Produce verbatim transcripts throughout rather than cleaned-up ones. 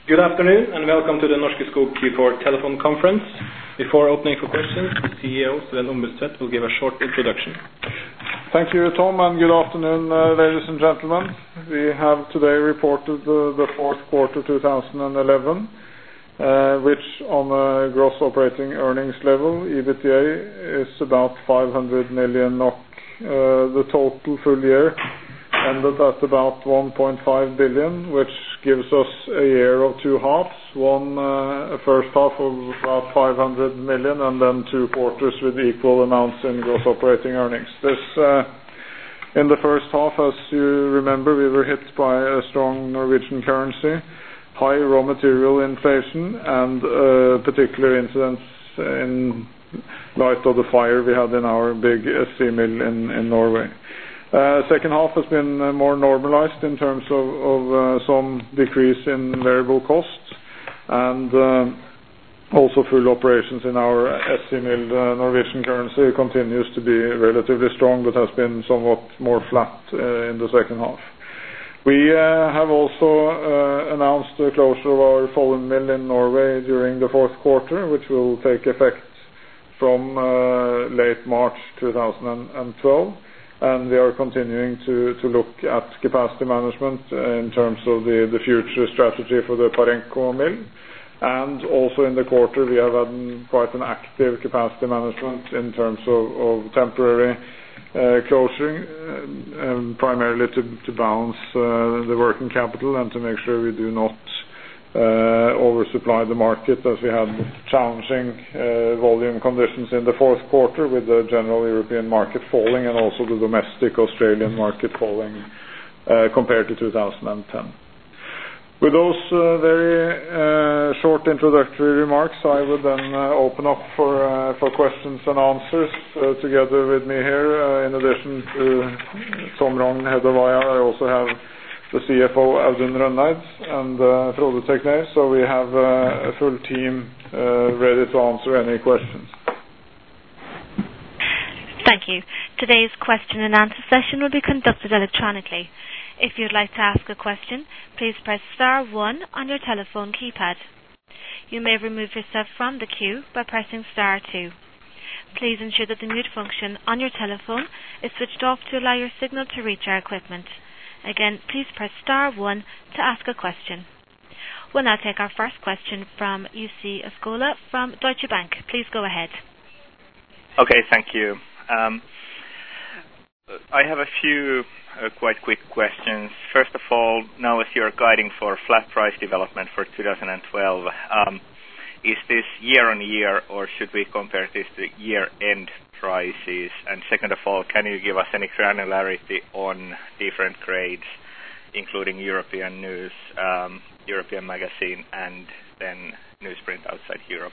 Good afternoon and welcome to the Norske Skog Q four telephone conference. Before opening for questions, the C E O, Sven Ombudstvedt, will give a short introduction. Thank you, Tom, and good afternoon, uh, ladies and gentlemen. We have today reported uh, the fourth quarter two thousand eleven, uh, which on a gross operating earnings level, EBITDA, is about five hundred million NOK. Uh, the total full year ended at about one point five billion, which gives us a year of two halves. One uh, first half of about five hundred million, and then two quarters with equal amounts in gross operating earnings. This, uh, in the first half, as you remember, we were hit by a strong Norwegian currency, high raw material inflation, and uh, particular incidents in light of the fire we had in our big S C mill in, in Norway. Uh, second half has been uh, more normalized in terms of, of uh, some decrease in variable costs, and uh, also full operations in our S C mill. Uh, Norwegian currency continues to be relatively strong, but has been somewhat more flat uh, in the second half. We uh, have also uh, announced the closure of our Follum mill in Norway during the fourth quarter, which will take effect from uh, late March two thousand twelve. And we are continuing to, to look at capacity management in terms of the, the future strategy for the Parenco mill. And also in the quarter we have had quite an active capacity management in terms of, of temporary uh, closing, uh, um, primarily to, to balance uh, the working capital and to make sure we do not Uh, oversupply the market, as we had challenging uh, volume conditions in the fourth quarter with the general European market falling and also the domestic Australian market falling uh, compared to two thousand ten. With those uh, very uh, short introductory remarks, I would then uh, open up for uh, for questions and answers. Uh, together with me here, uh, in addition to Tom Rogn, head of I R, I also have the C F O Audun Rønneid and uh, Frode Tekner, so we have uh, a full team uh, ready to answer any questions. Thank you. Today's question and answer session will be conducted electronically. If you'd like to ask a question, please press star one on your telephone keypad. You may remove yourself from the queue by pressing star two. Please ensure that the mute function on your telephone is switched off to allow your signal to reach our equipment. Again, please press star one to ask a question. We'll now take our first question from Jussi Askola from Deutsche Bank. Please go ahead. Okay, thank you. Um, I have a few uh, quite quick questions. First of all, now as you're guiding for flat price development for two thousand twelve, um, is this year on year or should we compare this to year-end prices? And second of all, can you give us any granularity on different grades, including European news, um, European magazine, and then newsprint outside Europe?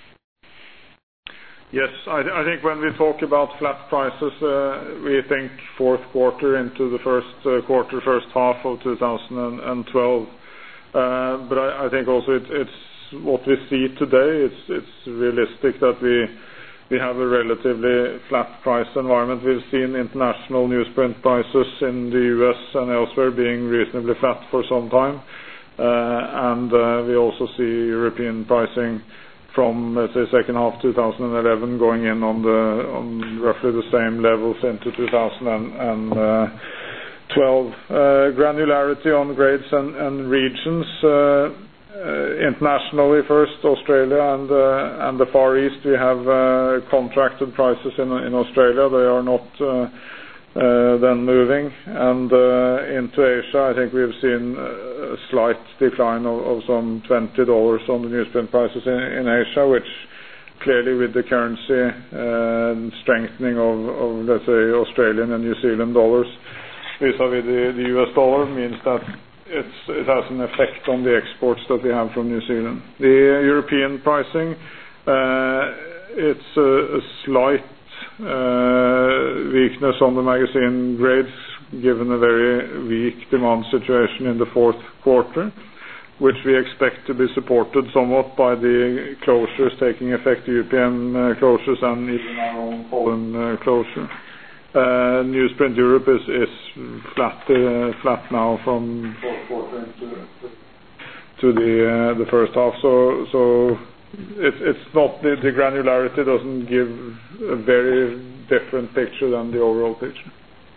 Yes, I, th- I think when we talk about flat prices, uh, we think fourth quarter into the first uh, quarter, first half of two thousand twelve. Uh, but I, I think also it, it's what we see today. It's, it's realistic that we We have a relatively flat price environment. We've seen international newsprint prices in the U S and elsewhere being reasonably flat for some time. Uh, and uh, we also see European pricing from, let's say, second half two thousand eleven going in on the on roughly the same levels into two thousand twelve. Uh, granularity on grades and, and regions. Uh, Uh, internationally, first Australia and uh, and the Far East, we have uh, contracted prices in in Australia. They are not uh, uh, then moving, and uh, into Asia, I think we've seen a slight decline of, of some twenty dollars on the newsprint prices in, in Asia, which clearly with the currency uh, strengthening of, of let's say Australian and New Zealand dollars vis-a-vis the, the U S dollar means that It's, it has an effect on the exports that we have from New Zealand. The European pricing, uh, it's a, a slight uh, weakness on the magazine grades given a very weak demand situation in the fourth quarter, which we expect to be supported somewhat by the closures taking effect, European uh, closures and even our own Poland uh, closure. Uh, newsprint Europe is, is flat uh, flat now from fourth quarter into, to the uh, the first half. So so it's it's not the, the granularity doesn't give a very different picture than the overall picture.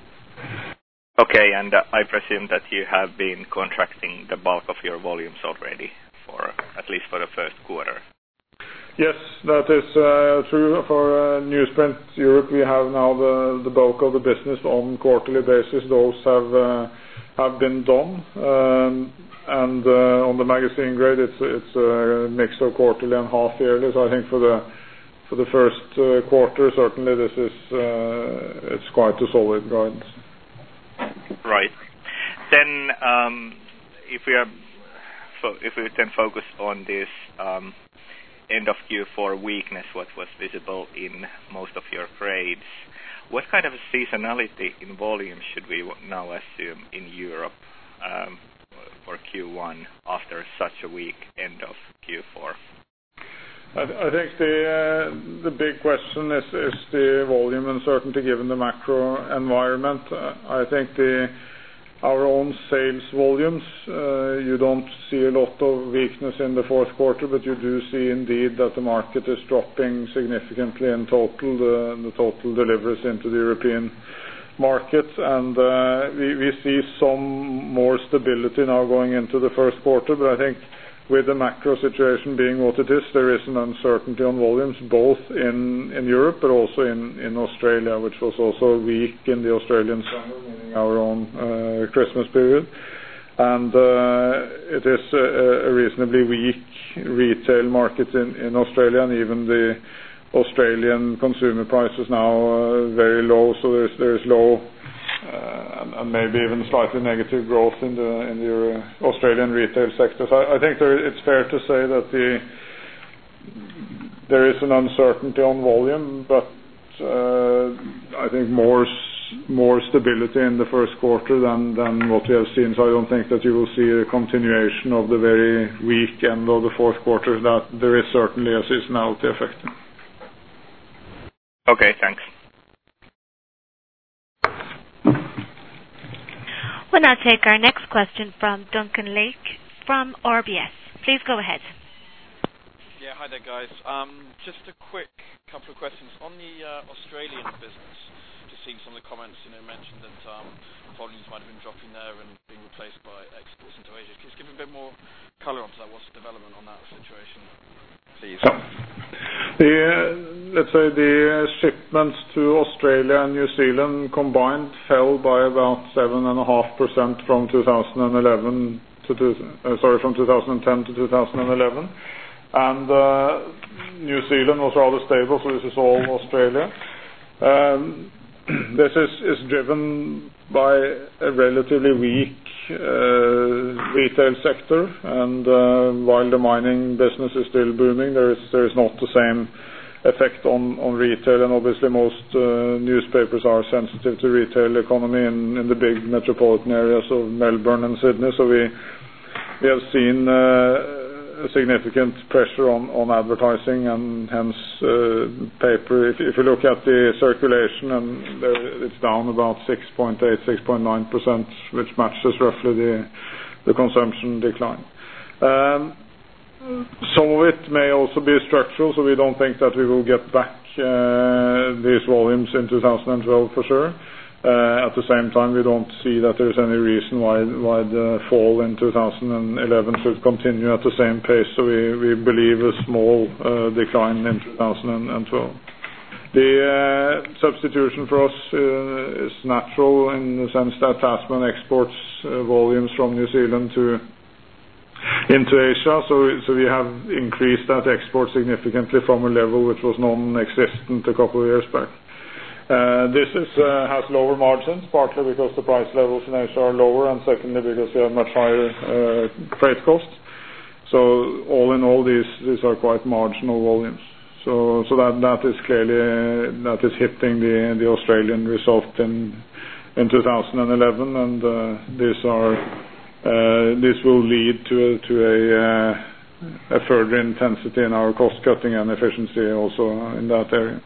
Okay, and uh, I presume that you have been contracting the bulk of your volumes already, for at least for the first quarter. Yes, that is uh, true. For uh, Newsprint Europe, we have now the, the bulk of the business on quarterly basis. Those have uh, have been done, um, and uh, on the magazine grade, it's it's a mix of quarterly and half yearly. So I think for the for the first uh, quarter, certainly this is uh, it's quite a solid guidance. Right. Then, um, if we are, fo- if we then focus on this um, end of Q four weakness, what was visible in most of your grades, what kind of a seasonality in volume should we now assume in Europe um, for Q one after such a weak end of Q four? I, I think the uh, the big question is, is the volume uncertainty given the macro environment. Uh, I think the our own sales volumes, uh, you don't see a lot of weakness in the fourth quarter, but you do see indeed that the market is dropping significantly in total, the, the total deliveries into the European market, and uh, we, we see some more stability now going into the first quarter, but I think with the macro situation being what it is, there is an uncertainty on volumes both in, in Europe but also in, in Australia, which was also weak in the Australian summer, meaning our own uh, Christmas period. And uh, it is a, a reasonably weak retail market in, in Australia, and even the Australian consumer prices now uh, very low, so there's, there's low Uh, and, and maybe even slightly negative growth in the in the uh, Australian retail sector. So I, I think there, it's fair to say that the there is an uncertainty on volume, but uh, I think more more stability in the first quarter than than what we have seen. So I don't think that you will see a continuation of the very weak end of the fourth quarter. That there is certainly a seasonality effect. Okay, thanks. We'll now take our next question from Duncan Lake from R B S. Please go ahead. Yeah, hi there, guys. Um, just a quick couple of questions on the uh, Australian business. Just seeing some of the comments, you know, mentioned that um, volumes might have been dropping there and being replaced by exports into Asia. Can you just give a bit more colour onto that? What's the development on that situation, please? The, uh, let's say the uh, shipments to Australia and New Zealand combined fell by about seven and a half percent from two thousand eleven to two, uh, sorry from two thousand ten to two thousand eleven, and uh, New Zealand was rather stable. So this is all Australia. Um, this is, is driven by a relatively weak uh, retail sector, and uh, while the mining business is still booming, there is there is not the same effect on, on retail, and obviously most uh, newspapers are sensitive to retail economy in, in the big metropolitan areas of Melbourne and Sydney. So we we have seen uh, a significant pressure on, on advertising, and hence uh, paper. If, if you look at the circulation, and there, it's down about six point eight, six point nine percent, which matches roughly the the consumption decline. Um, some of it may also be structural, so we don't think that we will get back uh, these volumes in two thousand twelve for sure. Uh, at the same time, we don't see that there's any reason why why the fall in two thousand eleven should continue at the same pace. So we, we believe a small uh, decline in two thousand twelve. The uh, substitution for us uh, is natural in the sense that Tasman exports uh, volumes from New Zealand to into Asia. So so we have increased that export significantly from a level which was non-existent a couple of years back. Uh, this is, uh, has lower margins, partly because the price levels in Asia are lower, and secondly because we have much higher uh, freight costs. So all in all, these these are quite marginal volumes. So so that that is clearly uh, that is hitting the the Australian result in in two thousand eleven, and uh, these are uh, this will lead to a, to a uh, a further intensity in our cost cutting and efficiency also in that area.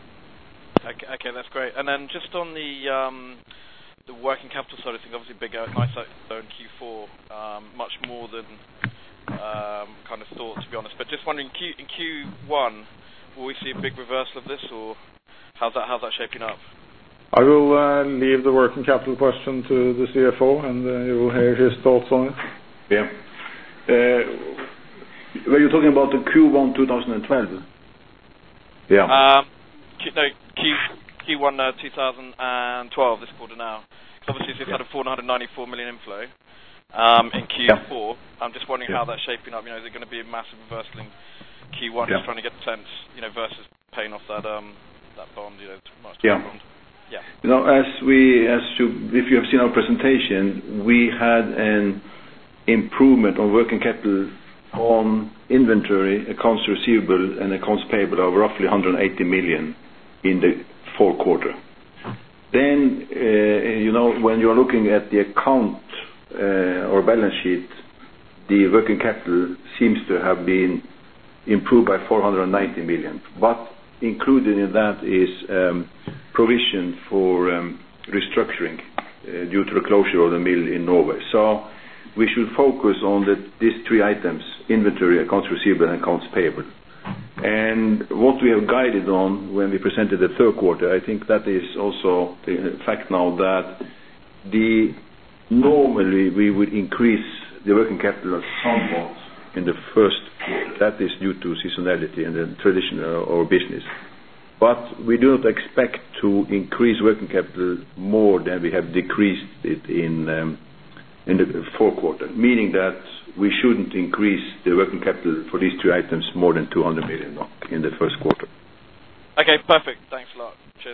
Okay, okay, that's great. And then just on the um, the working capital side of things, obviously bigger, nice outflow in Q four, um, much more than um, kind of thought, to be honest. But just wondering, Q, in Q one, will we see a big reversal of this, or how's that how's that shaping up? I will uh, leave the working capital question to the C F O, and uh, you will hear his thoughts on it. Yeah. Uh, were you talking about the Q one twenty twelve? Yeah. Um, Q, no, Q, Q1 uh, twenty twelve, this quarter now. Obviously, it's yeah. had a four hundred ninety-four million inflow um, in Q four. Yeah. I'm just wondering yeah. how that's shaping up. You know, is it going to be a massive reversal in Q one? Yeah. Just trying to get the sense, you know, versus paying off that um, that bond, you know, much yeah. bond. Yeah. You know, as we, as you, if you have seen our presentation, we had an improvement on working capital on inventory, accounts receivable, and accounts payable of roughly one hundred eighty million in the fourth quarter. Then, uh, you know, when you are looking at the account uh, or balance sheet, the working capital seems to have been improved by four hundred ninety million. But included in that is um, provision for um, restructuring uh, due to the closure of the mill in Norway. So we should focus on the, these three items: inventory, accounts receivable, and accounts payable. And what we have guided on when we presented the third quarter, I think that is also the fact now that the normally we would increase the working capital somewhat in the first quarter. That is due to seasonality and the tradition of our business. But we do not expect to increase working capital more than we have decreased it in um, in the fourth quarter, meaning that we shouldn't increase the working capital for these two items more than two hundred million in the first quarter. Okay, perfect. Thanks a lot. Cheers.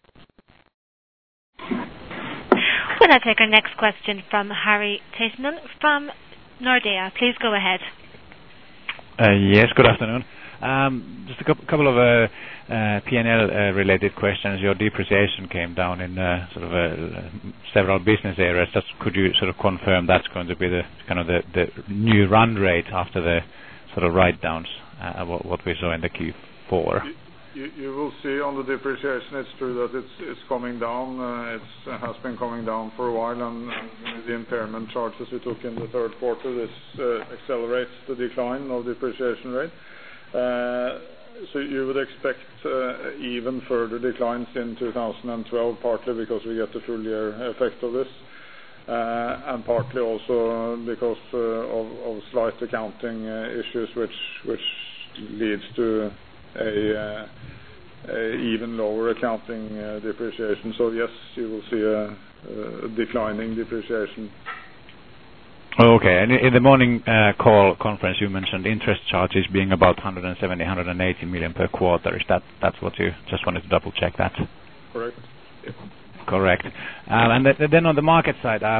We'll now take our next question from Harry Taittonen from Nordea. Please go ahead. Uh, yes, good afternoon. Um, just a couple, couple of uh, uh, P and L uh, related questions. Your depreciation came down in uh, sort of uh, several business areas. Just could you sort of confirm that's going to be the kind of the, the new run rate after the sort of write-downs, uh, what, what we saw in the Q four? You, you will see on the depreciation, it's true that it's it's coming down. Uh, it uh, has been coming down for a while, and, and the impairment charges we took in the third quarter, this uh, accelerates the decline of depreciation rate. Uh, so you would expect uh, even further declines in two thousand twelve, partly because we get the full year effect of this, uh, and partly also because uh, of, of slight accounting uh, issues, which which leads to a, uh, a even lower accounting uh, depreciation. So yes, you will see a, a declining depreciation. Okay, and in the morning uh, call conference you mentioned interest charges being about one hundred seventy, one hundred eighty million per quarter. Is that that's what you just wanted to double check that? Correct. Yes. Correct. Um, and th- then on the market side, uh,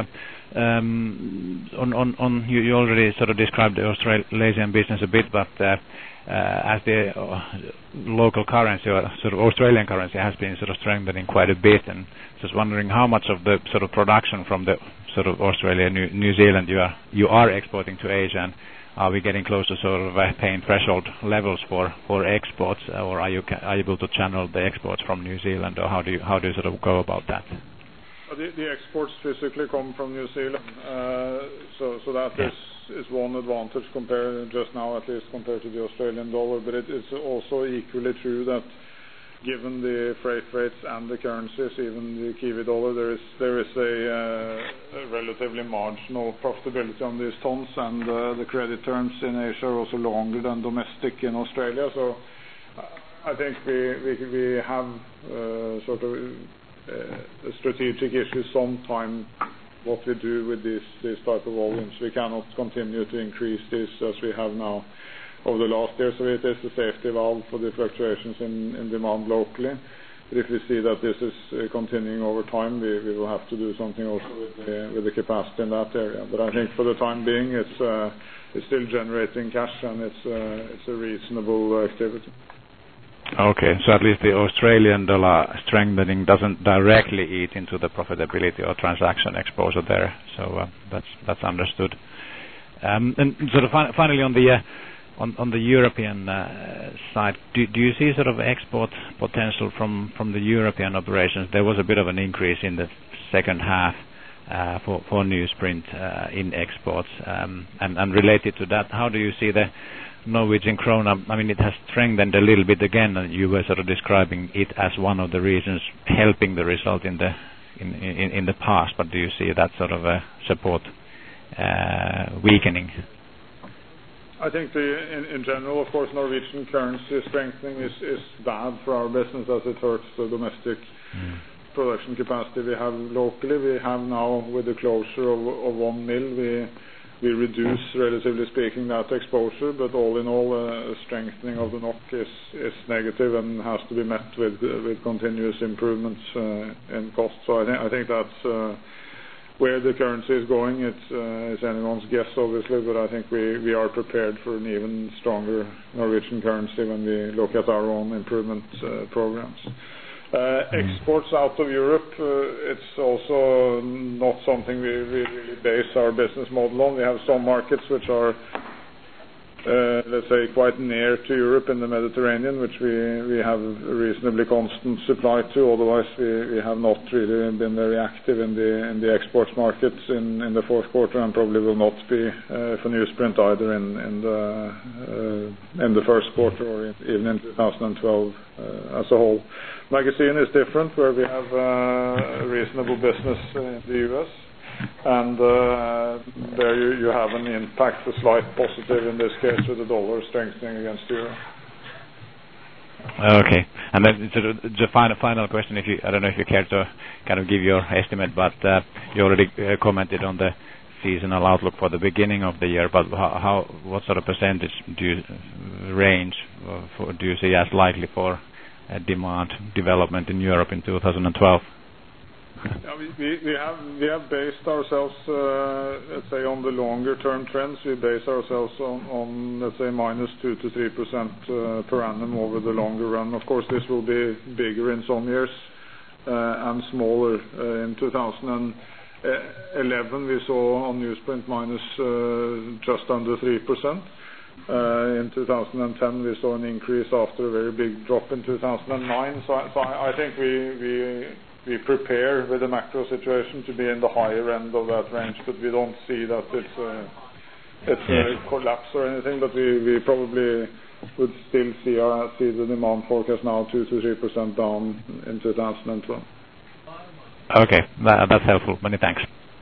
um, on on, on you, you already sort of described the Australian business a bit, but uh, uh, as the uh, local currency or sort of Australian currency has been sort of strengthening quite a bit, and just wondering how much of the sort of production from the sort of Australia, New, New Zealand you are you are exporting to Asia, and are we getting close to sort of uh, paying threshold levels for, for exports, or are you ca- are you able to channel the exports from New Zealand, or how do you how do you sort of go about that? The, the exports physically come from New Zealand, uh, so so that yeah. is is one advantage compared just now, at least compared to the Australian dollar. But it is also equally true that, given the freight rates and the currencies, even the Kiwi dollar, there is there is a, uh, a relatively marginal profitability on these tons, and uh, the credit terms in Asia are also longer than domestic in Australia. So uh, I think we we, we have uh, sort of uh, a strategic issue sometime what we do with this this type of volumes. We cannot continue to increase this as we have now over the last year, so it is a safety valve for the fluctuations in, in demand locally. But if we see that this is uh, continuing over time, we, we will have to do something also with the, with the capacity in that area. But I think for the time being, it's uh, it's still generating cash, and it's uh, it's a reasonable activity. Okay, so at least the Australian dollar strengthening doesn't directly eat into the profitability or transaction exposure there. So uh, that's that's understood. Um, and sort of fi- finally on the uh, On, on the European uh, side, do, do you see sort of export potential from, from the European operations? There was a bit of an increase in the second half. uh, for for newsprint uh, in exports? Um, and, and related to that, how do you see the Norwegian krona? I mean, it has strengthened a little bit again, and you were sort of describing it as one of the reasons helping the result in the in, in, in the past. But do you see that sort of a support uh, weakening? I think the, in, in general, of course, Norwegian currency strengthening is, is bad for our business as it hurts the domestic mm. production capacity we have locally. We have now, with the closure of, of one mill, we we reduce, relatively speaking, that exposure. But all in all, uh, strengthening of the N O K is, is negative and has to be met with uh, with continuous improvements uh, in cost. So I think I think that's. Uh, Where the currency is going, it's, uh, it's anyone's guess, obviously, but I think we, we are prepared for an even stronger Norwegian currency when we look at our own improvement uh, programs. Uh, exports out of Europe, uh, it's also not something we really base our business model on. We have some markets which are Uh, let's say quite near to Europe in the Mediterranean, which we, we have a reasonably constant supply to. Otherwise, we, we have not really been very active in the in the exports markets in, in the fourth quarter, and probably will not be uh, for newsprint either in in the uh, in the first quarter or in, even in two thousand twelve uh, as a whole. Magazine is different, where we have uh, a reasonable business in the U S. And uh, there you, you have an impact, a slight positive in this case, with the dollar strengthening against the euro. Okay, and then sort of the final final question. If you, I don't know if you care to kind of give your estimate, but uh, you already uh, commented on the seasonal outlook for the beginning of the year. But how, how what sort of percentage do you range for, do you see as likely for uh, demand development in Europe in two thousand twelve? Yeah, we, we, we have we have based ourselves, uh, let's say, on the longer term trends. We base ourselves on, on let's say, minus two to three percent uh, per annum over the longer run. Of course, this will be bigger in some years uh, and smaller. Uh, in two thousand eleven, we saw on newsprint minus uh, just under three percent. Uh, in two thousand ten, we saw an increase after a very big drop in two thousand nine. So, so I, I think we we. We prepare with the macro situation to be in the higher end of that range, but we don't see that it's a, it's yes. a collapse or anything. But we, we probably would still see our, see the demand forecast now two to three percent down in two thousand twelve. Okay, that, that's helpful. Many thanks.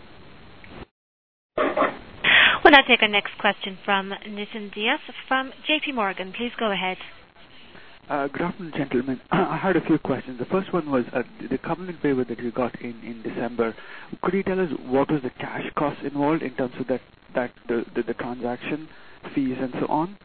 We'll now take our next question from Nitin Diaz from J P Morgan. Please go ahead. Uh, good afternoon, gentlemen. I had a few questions. The first one was uh, the covenant waiver that you got in, in December. Could you tell us what was the cash cost involved in terms of that, that the, the, the transaction fees and so on?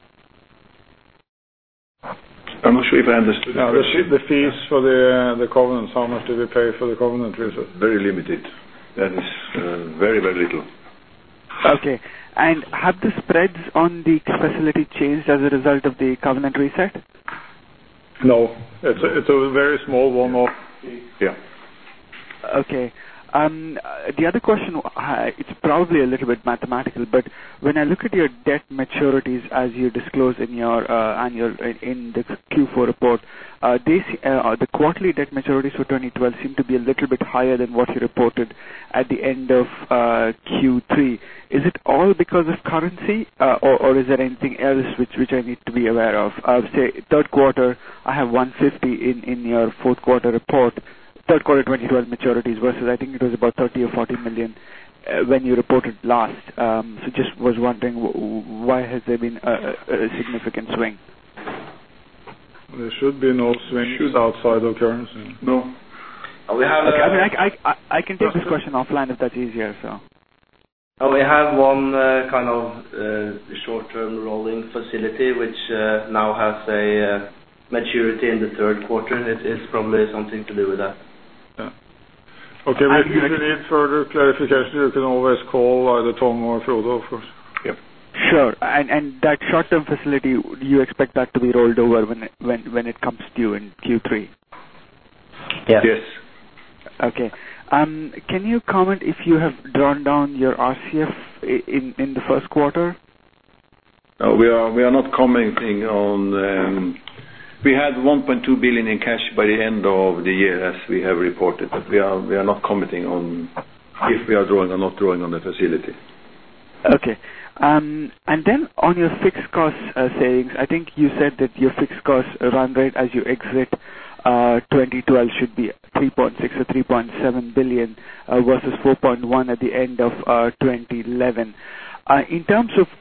I'm not sure if I understood. No, the, the fees for the uh, the covenants. How much did we pay for the covenant reset? Very limited. That is uh, very very little. Okay. And have the spreads on the facility changed as a result of the covenant reset? No, it's a, it's a very small one-off. Yeah. Okay. Um, uh, the other question, uh, it's probably a little bit mathematical, but when I look at your debt maturities as you disclose in your uh, annual in the Q four report, uh, they, uh, the quarterly debt maturities for twenty twelve seem to be a little bit higher than what you reported at the end of uh, Q three. Is it all because of currency, uh, or, or is there anything else which, which I need to be aware of? Uh, say third quarter, I have one hundred fifty in, in your fourth quarter report. Third quarter twenty twelve maturities versus I think it was about thirty or forty million uh, when you reported last. Um, so just was wondering w- why has there been a, a, a significant swing? There should be no swings outside of currency. No. We have. Okay, uh, I mean, I, I, I can take this question offline if that's easier. So. We have one uh, kind of uh, short-term rolling facility which uh, now has a uh, maturity in the third quarter. It is probably something to do with that. Yeah. Okay, but if you need further clarification, you can always call either Tom or Frodo, of course. Yep. Sure. And and that short-term facility, do you expect that to be rolled over when it, when when it comes due in Q three? Yes. Yes. Okay. Um, can you comment if you have drawn down your R C F in in the first quarter? No, we are we are not commenting on. Um, we had one point two billion in cash by the end of the year, as we have reported. But we are we are not commenting on if we are drawing or not drawing on the facility. Okay. Um, and then on your fixed cost uh, savings, I think you said that your fixed cost run rate as you exit uh, twenty twelve should be three point six or three point seven billion uh, versus four point one at the end of uh, twenty eleven. Uh, in terms of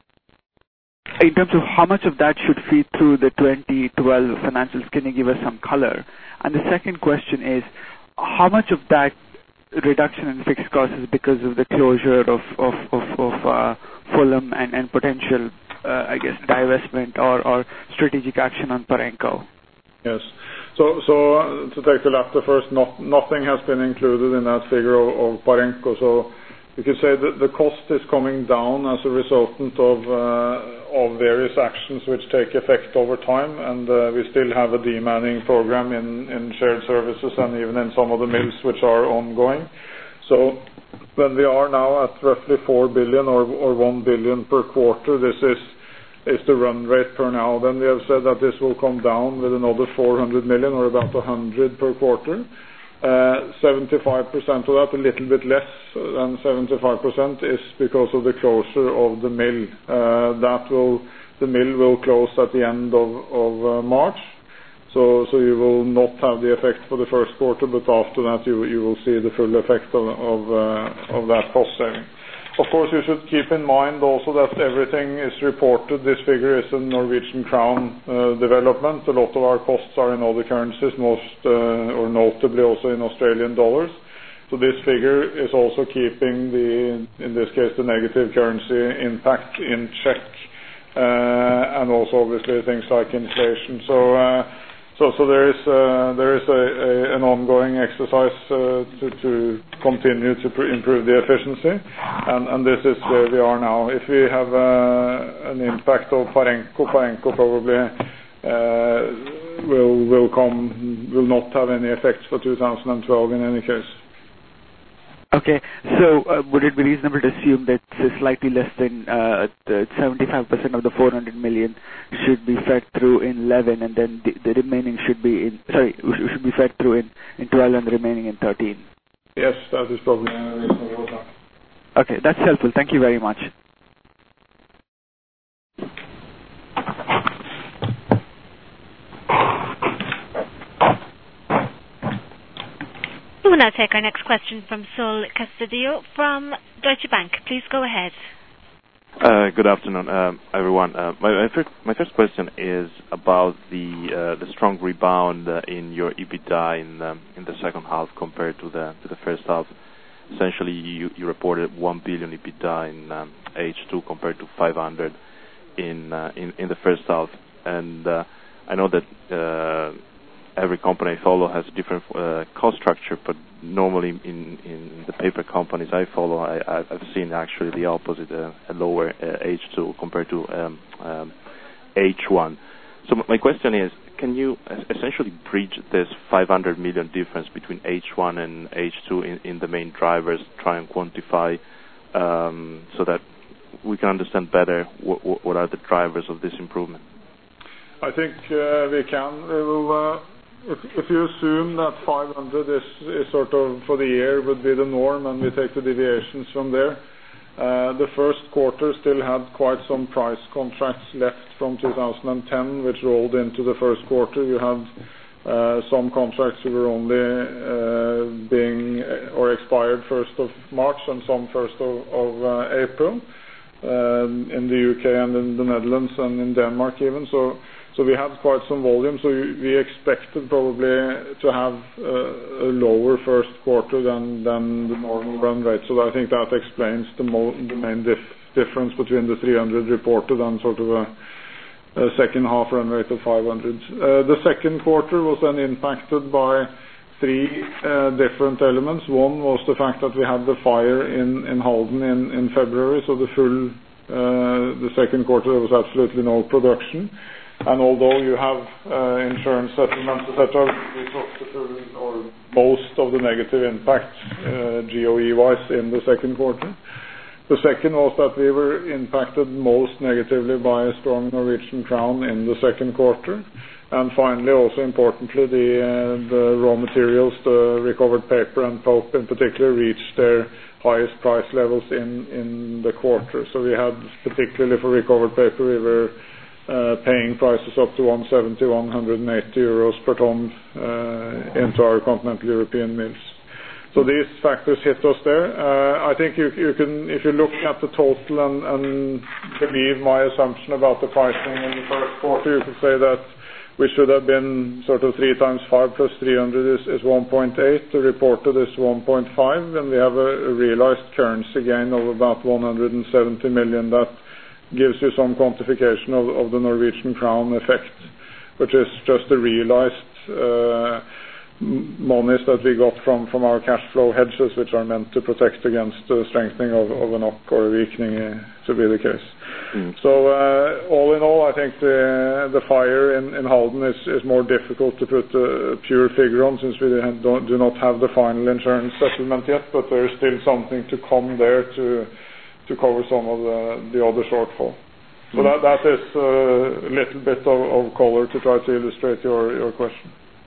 in terms of how much of that should feed through the twenty twelve financials, can you give us some color? And the second question is, how much of that reduction in fixed costs is because of the closure of of of, of uh, Fulham and, and potential, uh, I guess, divestment or, or strategic action on Parenco? Yes. So, so uh, to take the latter first, not, nothing has been included in that figure of, of Parenco. So you could say that the cost is coming down as a resultant of uh, of various actions which take effect over time, and uh, we still have a demanning program in, in shared services and even in some of the mills which are ongoing. So when we are now at roughly four billion or, or one billion per quarter, this is is the run rate per now. Then we have said that this will come down with another four hundred million or about one hundred per quarter. Uh, seventy-five percent of that, a little bit less than seventy-five percent, is because of the closure of the mill. Uh, that will, the mill will close at the end of, of uh, March. So, so you will not have the effect for the first quarter, but after that you, you will see the full effect of, of, uh, of that cost saving. Of course, you should keep in mind also that everything is reported. This figure is a Norwegian crown uh, development. A lot of our costs are in other currencies, most uh, or notably also in Australian dollars. So this figure is also keeping the, in this case, the negative currency impact in check, uh, and also obviously things like inflation. So. Uh, So, so there is uh, there is a, a, an ongoing exercise uh, to, to continue to pr- improve the efficiency, and, and this is where we are now. If we have uh, an impact of Parenco, Parenco probably uh, will will come will not have any effects for two thousand twelve in any case. Okay, so uh, would it be reasonable to assume that slightly less than uh, seventy-five percent of the four hundred million should be fed through in eleven, and then the, the remaining should be in, sorry, should be fed through in, in twelve and the remaining in thirteen? Yes, that is probably a reasonable time. Okay, that's helpful. Thank you very much. We will now take our next question from Sol Castadio from Deutsche Bank. Please go ahead. Uh, good afternoon, uh, everyone. Uh, my, my, first, my first question is about the uh, the strong rebound uh, in your EBITDA in um, in the second half compared to the to the first half. Essentially, you, you reported one billion EBITDA in um, H two compared to five hundred in uh, in in the first half, and uh, I know that. Uh, Every company I follow has a different uh, cost structure, but normally in, in the paper companies I follow, I, I've seen actually the opposite, uh, a lower uh, H two compared to um, um, H one. So my question is, can you essentially bridge this five hundred million difference between H one and H two in, in the main drivers, try and quantify um, so that we can understand better what, what are the drivers of this improvement? I think uh, we can. We will... Uh If, if you assume that five hundred is, is sort of for the year would be the norm, and we take the deviations from there, uh, the first quarter still had quite some price contracts left from two thousand ten which rolled into the first quarter. You had uh, some contracts who were only uh, being or expired first of March and some first of, of uh, April uh, in the U K and in the Netherlands and in Denmark even. So. So we had quite some volume, so we expected probably to have uh, a lower first quarter than, than the normal run rate. So I think that explains the, mo- the main dif- difference between the three hundred reported and sort of a, a second half run rate of five hundred. Uh, the second quarter was then impacted by three uh, different elements. One was the fact that we had the fire in, in Halden in, in February, so the full, uh, the second quarter there was absolutely no production. And although you have uh, insurance settlements, et cetera, we took the full or most of the negative impact uh, G O E-wise in the second quarter. The second was that we were impacted most negatively by a strong Norwegian crown in the second quarter. And finally, also importantly, the, uh, the raw materials, the recovered paper and pulp in particular, reached their highest price levels in, in the quarter. So we had, particularly for recovered paper, we were uh, paying prices up to one seventy, one eighty euros per ton uh, into our continental European mills. So these factors hit us there. Uh, I think you, you can, if you look at the total and, and believe my assumption about the pricing in the first quarter, you could say that we should have been sort of three times five plus three hundred is, is one point eight. The reported is one point five, and we have a, a realized currency gain of about one hundred seventy million. That gives you some quantification of, of the Norwegian crown effect, which is just a realized uh, monies that we got from, from our cash flow hedges, which are meant to protect against the strengthening of, of an N O K or a weakening uh, to be the case. Mm. So uh, all in all, I think the the fire in, in Halden is, is more difficult to put a pure figure on, since we don't, do not have the final insurance settlement yet, but there is still something to come there to to cover some of the, the other shortfall. So mm. that, that is a little bit of, of color to try to illustrate your, your question.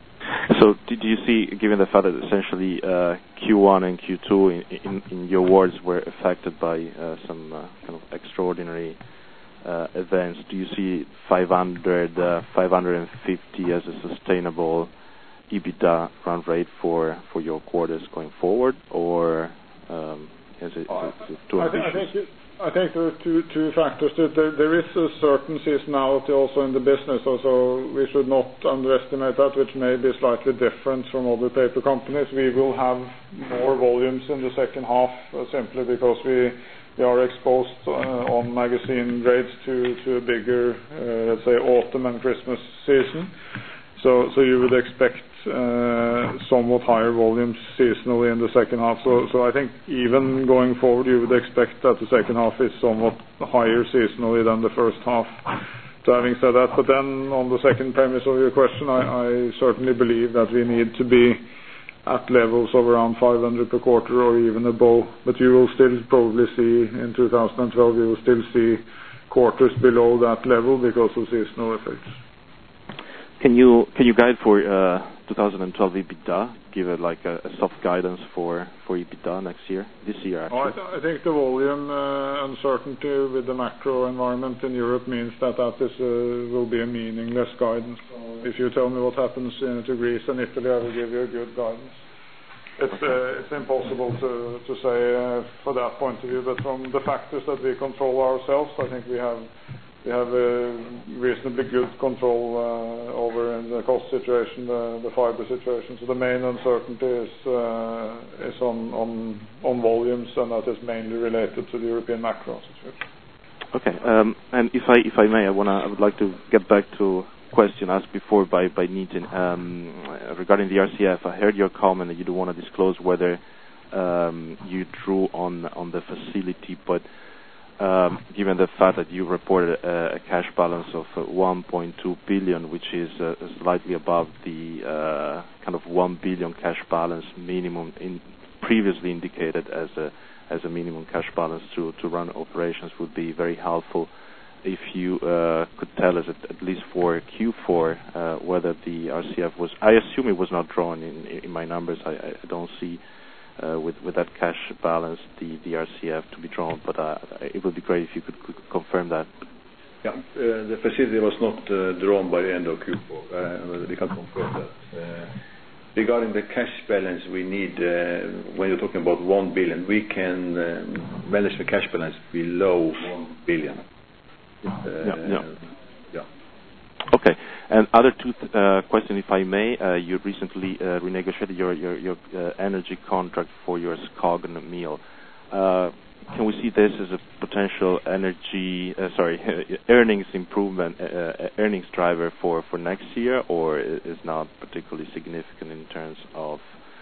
So did you see, given the fact that essentially uh, Q one and Q two in, in, in your words were affected by uh, some uh, kind of extraordinary uh, events, do you see five hundred, uh, five hundred fifty as a sustainable EBITDA run rate for, for your quarters going forward, or um, is it, uh, is it too ambitious? I think, I think I think there are two, two factors. There, there is a certain seasonality also in the business, so we should not underestimate that, which may be slightly different from other paper companies. We will have more volumes in the second half uh, simply because we, we are exposed uh, on magazine grades to, to a bigger, uh, let's say, autumn and Christmas season. So, so you would expect uh, somewhat higher volumes seasonally in the second half. So, so I think even going forward, you would expect that the second half is somewhat higher seasonally than the first half. So having said that, but then on the second premise of your question, I, I certainly believe that we need to be at levels of around five hundred per quarter or even above. But you will still probably see in two thousand twelve, you will still see quarters below that level because of seasonal effects. Can you can you guide for uh, two thousand twelve EBITDA? Give it like a, a soft guidance for, for EBITDA next year, this year actually. Oh, I, th- I think the volume uh, uncertainty with the macro environment in Europe means that that is uh, will be a meaningless guidance. So if you tell me what happens in to Greece and Italy, I will give you a good guidance. It's okay. uh, it's impossible to to say uh, for that point of view, but from the factors that we control ourselves, I think we have. We have a reasonably good control uh, over in the cost situation, the, the fiber situation. So the main uncertainty is uh, is on, on on volumes, and that is mainly related to the European macro situation. Okay, um, and if I if I may, I wanna I would like to get back to a question asked before by by Nitin um, regarding the R C F. I heard your comment that you don't want to disclose whether um, you drew on on the facility, but Um, given the fact that you reported a, a cash balance of uh, one point two billion, which is uh, slightly above the uh, kind of one billion cash balance minimum in previously indicated as a as a minimum cash balance to, to run operations, would be very helpful if you uh, could tell us at, at least for Q four uh, whether the R C F was. I assume it was not drawn in, in my numbers. I, I don't see. Uh, with with that cash balance, the, the R C F to be drawn, but uh, it would be great if you could, could confirm that. Yeah, uh, the facility was not uh, drawn by the end of Q four. Uh, we can confirm that. Uh, regarding the cash balance we need, uh, when you're talking about one billion, we can um, manage the cash balance below one billion. Uh, yeah, yeah. yeah. Okay. And other two th- uh, question, if I may. Uh, you recently uh, renegotiated your your, your uh, energy contract for your Skagen mill. Uh, can we see this as a potential energy, uh, sorry, earnings improvement, uh, earnings driver for, for next year, or is not particularly significant in terms of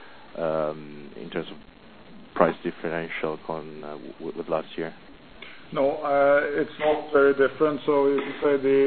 um, in terms of price differential con, uh, w- with last year? No, uh, it's not very different. So you can say the.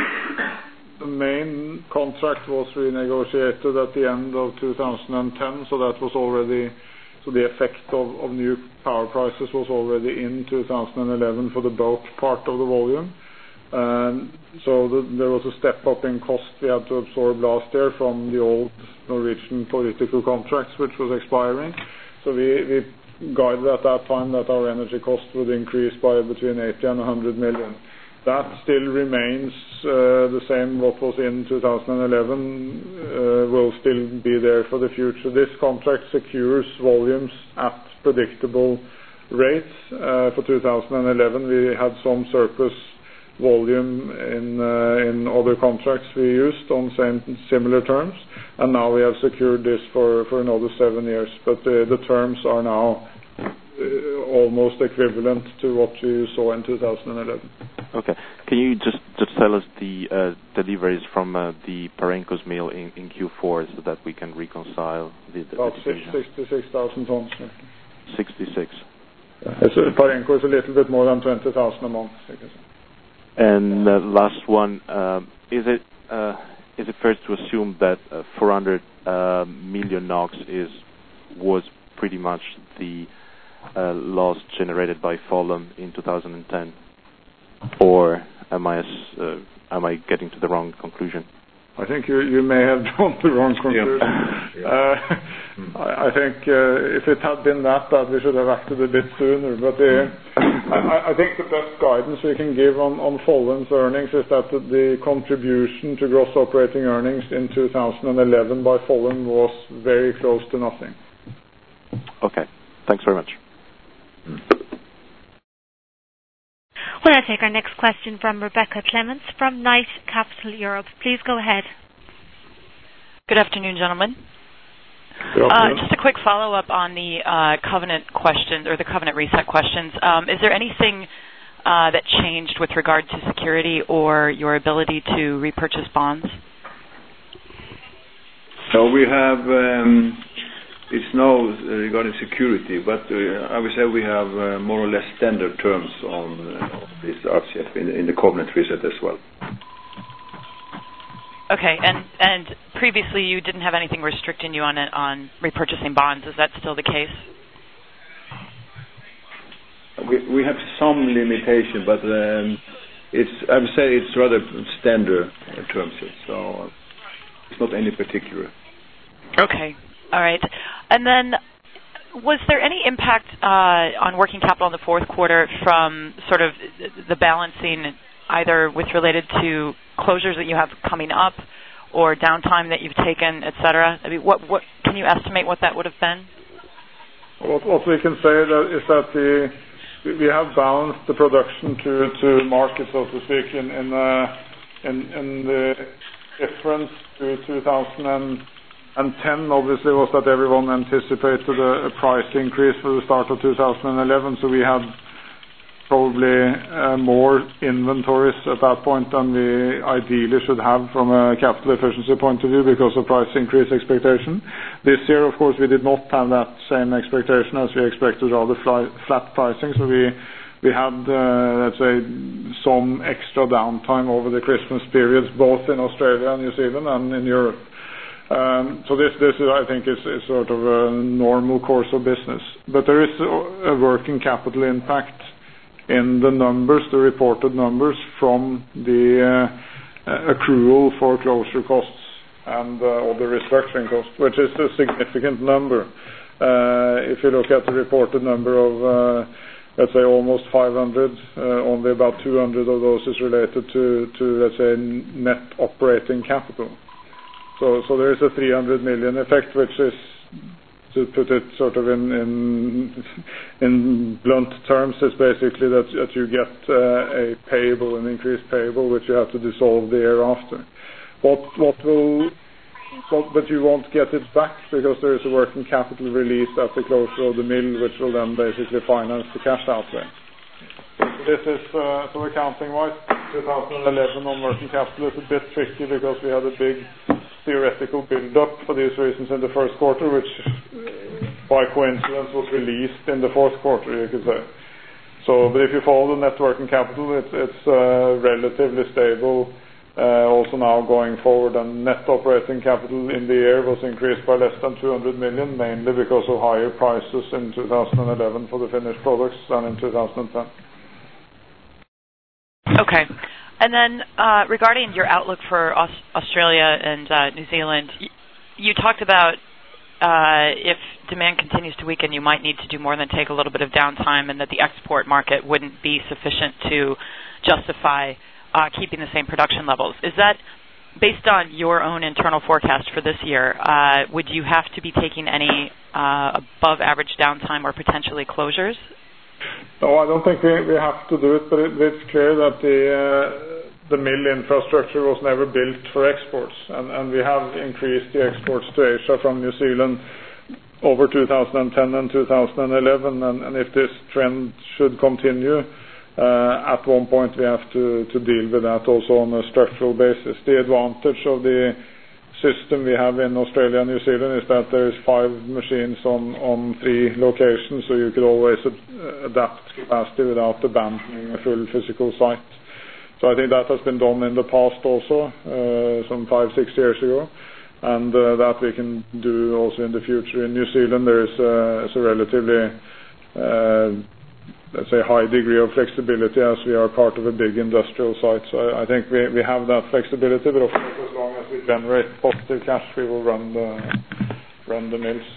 The main contract was renegotiated at the end of two thousand ten, so that was already So the effect of, of new power prices was already in two thousand eleven for the bulk part of the volume. And so the, there was a step up in cost we had to absorb last year from the old Norwegian political contracts which was expiring. So we, we guided at that time that our energy cost would increase by between eighty and one hundred million. That still remains uh, the same. What was in two thousand eleven uh, will still be there for the future. This contract secures volumes at predictable rates. Uh, for two thousand eleven we had some surplus volume in uh, in other contracts we used on same similar terms, and now we have secured this for, for another seven years. But uh, the terms are now uh, almost equivalent to what you saw in two thousand eleven. Okay. Can you just, just tell us the uh, deliveries from uh, the Parenco's mill in, in Q four so that we can reconcile the, the about sixty-six thousand tons. sixty-six. Yeah. It's, uh, Parenco is a little bit more than twenty thousand a month. And uh, last one, um, is it uh, is it fair to assume that uh, four hundred uh, million NOK is was pretty much the uh, loss generated by Follum in two thousand ten, or am I uh, am I getting to the wrong conclusion? I think you, you may have drawn the wrong conclusion. Yeah. Uh, I, I think uh, if it had been that bad, we should have acted a bit sooner. But uh, I, I think the best guidance we can give on, on Follum's earnings is that the, the contribution to gross operating earnings in two thousand eleven by Follum was very close to nothing. Okay. Thanks very much. We'll now take our next question from Rebecca Clements from Knight Capital Europe. Please go ahead. Good afternoon, gentlemen. Good afternoon. Uh, just a quick follow-up on the uh, covenant question, or the covenant reset questions. Um, is there anything uh, that changed with regard to security or your ability to repurchase bonds? So we have, um, it's now regarding security, but uh, I would say we have uh, more or less standard terms on uh, this R C F in, in the covenant reset as well. Okay, and and previously you didn't have anything restricting you on on repurchasing bonds. Is that still the case? We we have some limitation, but um, it's I would say it's rather standard terms, so it's not any particular. Okay, all right. And then, was there any impact uh, on working capital in the fourth quarter from sort of the balancing, either with related to closures that you have coming up or downtime that you've taken, et cetera? I mean, what what can you estimate what that would have been? What, what we can say that is that the, we have balanced the production to, to market, so to speak, in in, uh, in, in the difference to two thousand ten, obviously, was that everyone anticipated a, a price increase for the start of two thousand eleven, so we had probably uh, more inventories at that point than we ideally should have from a capital efficiency point of view because of price increase expectation. This year, of course, we did not have that same expectation as we expected, rather fly, flat pricing, so we we had, uh, let's say, some extra downtime over the Christmas periods, both in Australia and New Zealand and in Europe. Um, so this, this is, I think, is, is sort of a normal course of business. But there is a, a working capital impact in the numbers, the reported numbers, from the uh, accrual for closure costs and uh, or the restructuring costs, which is a significant number. Uh, if you look at the reported number of, uh, let's say, almost five hundred, uh, only about two hundred of those is related to, to let's say, net operating capital. So, so there is a three hundred million effect, which is, to put it sort of in in, in blunt terms, is basically that, that you get uh, a payable, an increased payable, which you have to dissolve the year after. What what will, what, but you won't get it back because there is a working capital release at the closure of the mill, which will then basically finance the cash outlay. This is uh, so accounting-wise, twenty eleven on working capital is a bit tricky because we had a big theoretical build-up for these reasons in the first quarter, which by coincidence was released in the fourth quarter, you could say. So, but if you follow the net working capital, it's, it's uh, relatively stable Uh, also now going forward, and net operating capital in the year was increased by less than two hundred million, mainly because of higher prices in two thousand eleven for the finished products than in two thousand ten. Okay. And then uh, regarding your outlook for Aus- Australia and uh, New Zealand, y- you talked about uh, if demand continues to weaken, you might need to do more than take a little bit of downtime, and that the export market wouldn't be sufficient to justify Uh, keeping the same production levels. Is that based on your own internal forecast for this year? Uh, would you have to be taking any uh, above average downtime or potentially closures? No, I don't think we, we have to do it, but it, it's clear that the uh, the mill infrastructure was never built for exports, and, and we have increased the exports to Asia from New Zealand over two thousand ten and two thousand eleven, and, and if this trend should continue, Uh, at one point we have to, to deal with that also on a structural basis. The advantage of the system we have in Australia and New Zealand is that there is five machines on, on three locations, so you could always ad- adapt capacity without abandoning a full physical site. So I think that has been done in the past also, uh, some five, six years ago, and uh, that we can do also in the future. In New Zealand there is a, is a relatively uh, let's say high degree of flexibility, as we are part of a big industrial site. So I, I think we, we have that flexibility, but of course as long as we generate positive cash, we will run the run the mills.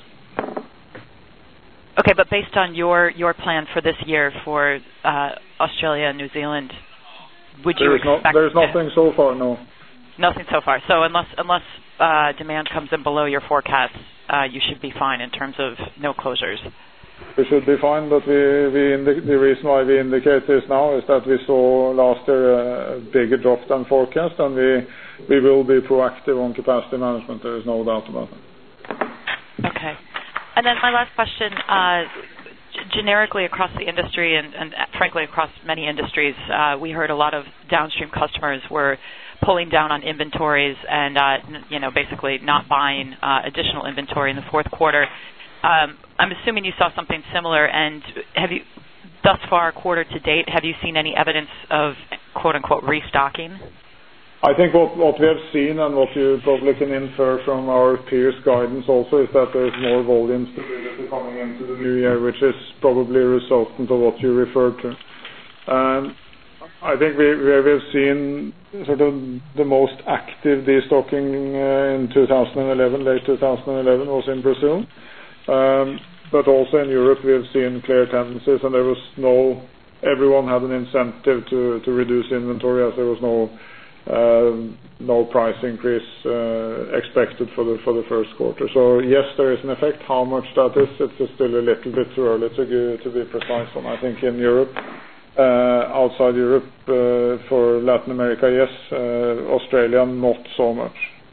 Okay, but based on your, your plan for this year for uh, Australia and New Zealand, would you there is expect... No, there's nothing so far, no. Nothing so far. So unless unless uh, demand comes in below your forecast, uh, you should be fine in terms of no closures. We should be fine, but we, we indi- the reason why we indicate this now is that we saw last year a bigger drop than forecast, and we we will be proactive on capacity management. There is no doubt about it. Okay. And then my last question, uh, g- generically across the industry and, and frankly across many industries, uh, we heard a lot of downstream customers were pulling down on inventories and uh, n- you know basically not buying uh, additional inventory in the fourth quarter. Um, I'm assuming you saw something similar, and have you, thus far, quarter to date, have you seen any evidence of quote-unquote restocking? I think what, what we have seen and what you probably can infer from our peers' guidance also is that there's more volume stability coming into the new year, which is probably a resultant of what you referred to. And I think we, we have seen sort of the most active destocking uh, in two thousand eleven, late two thousand eleven was in Brazil. Um, but also in Europe we have seen clear tendencies, and there was no, everyone had an incentive to, to reduce inventory, as there was no uh, no price increase uh, expected for the for the first quarter. So yes, there is an effect. How much that is, it's still a little bit too early to to be precise on. I think in Europe, uh, outside Europe, uh, for Latin America, yes. Uh, Australia, not so much.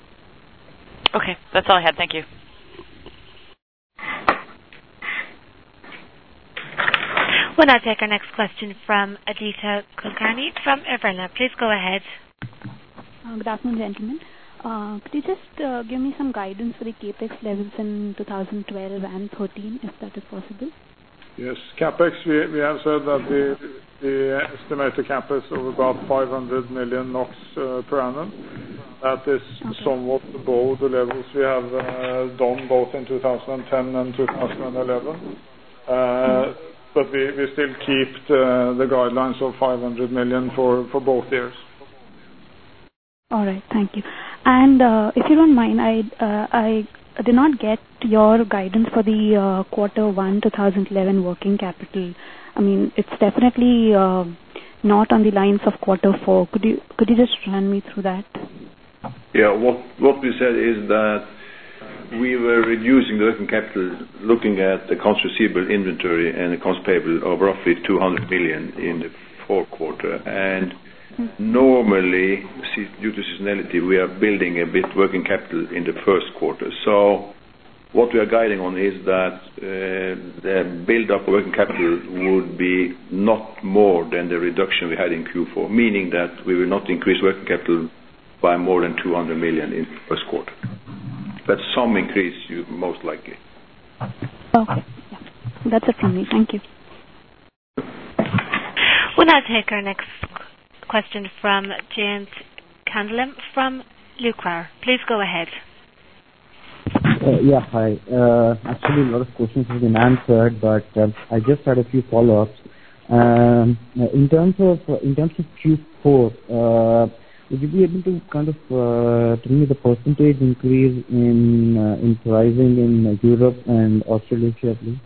Okay, that's all I had. Thank you. We'll now take our next question from Adita Kulkarni from Everna. Please go ahead. Uh, good afternoon, gentlemen. Uh, could you just uh, give me some guidance for the capex levels in two thousand twelve and thirteen, if that is possible? Yes, capex, we, we have said that we, we estimate the capex of about five hundred million NOK uh, per annum. That is okay. Somewhat above the levels we have uh, done both in two thousand ten and two thousand eleven. Uh, mm-hmm. But we, we still keep the, the guidelines of five hundred million for, for both years. All right, thank you. And uh, if you don't mind, I uh, I did not get your guidance for the uh, quarter one twenty eleven working capital. I mean, it's definitely uh, not on the lines of quarter four. Could you could you just run me through that? Yeah, what what we said is that we were reducing the working capital, looking at the accounts receivable, inventory, and accounts payable of roughly two hundred million in the fourth quarter. And mm-hmm. normally, due to seasonality, we are building a bit working capital in the first quarter. So what we are guiding on is that uh, the build-up of working capital would be not more than the reduction we had in Q four, meaning that we will not increase working capital by more than two hundred million in the first quarter. But some increase, you most likely. Okay, yeah. That's it from me. Thank you. We'll now take our next question from James Tandelim from Lucrar. Please go ahead. Uh, yeah, hi. Uh, actually, a lot of questions have been answered, but uh, I just had a few follow-ups. Um, in terms of uh, in terms of Q four, uh, would you be able to kind of uh, tell me the percentage increase in uh, in pricing in uh, Europe and Australasia, please?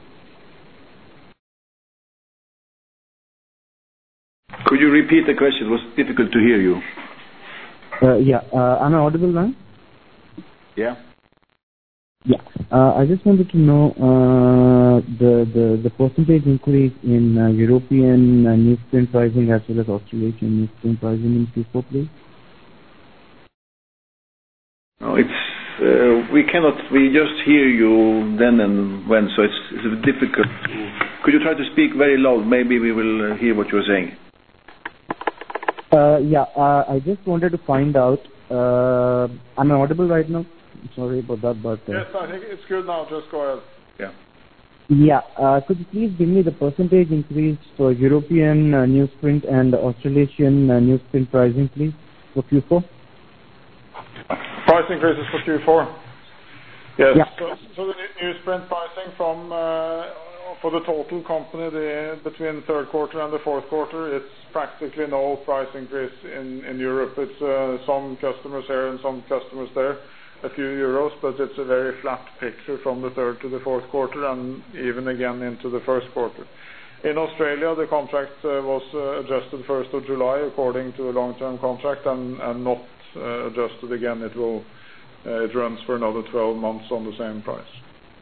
Could you repeat the question? It was difficult to hear you. Uh, yeah, uh, am I audible now? Yeah. Yeah. Uh, I just wanted to know uh, the, the the percentage increase in uh, European uh, newsprint pricing as well as Australasian newsprint pricing in Q four, please. No, it's uh, we cannot. We just hear you then and when, so it's, it's difficult. Could you try to speak very loud? Maybe we will uh, hear what you're saying. Uh, yeah. Uh, I just wanted to find out. Uh, am I audible right now? Sorry about that, but... Uh, yes, I think it's good now. Just go ahead. Yeah. Yeah. Uh, could you please give me the percentage increase for European uh, newsprint and Australasian uh, newsprint pricing, please, for Q four? Price increases for Q four? Yes. Yeah. So, so the newsprint pricing from uh, for the total company the, between third quarter and the fourth quarter, it's practically no price increase in, in Europe. It's uh, some customers here and some customers there. A few euros, but it's a very flat picture from the third to the fourth quarter and even again into the first quarter. In Australia, the contract uh, was uh, adjusted first of July according to a long-term contract and, and not uh, adjusted again. It will uh, it runs for another twelve months on the same price.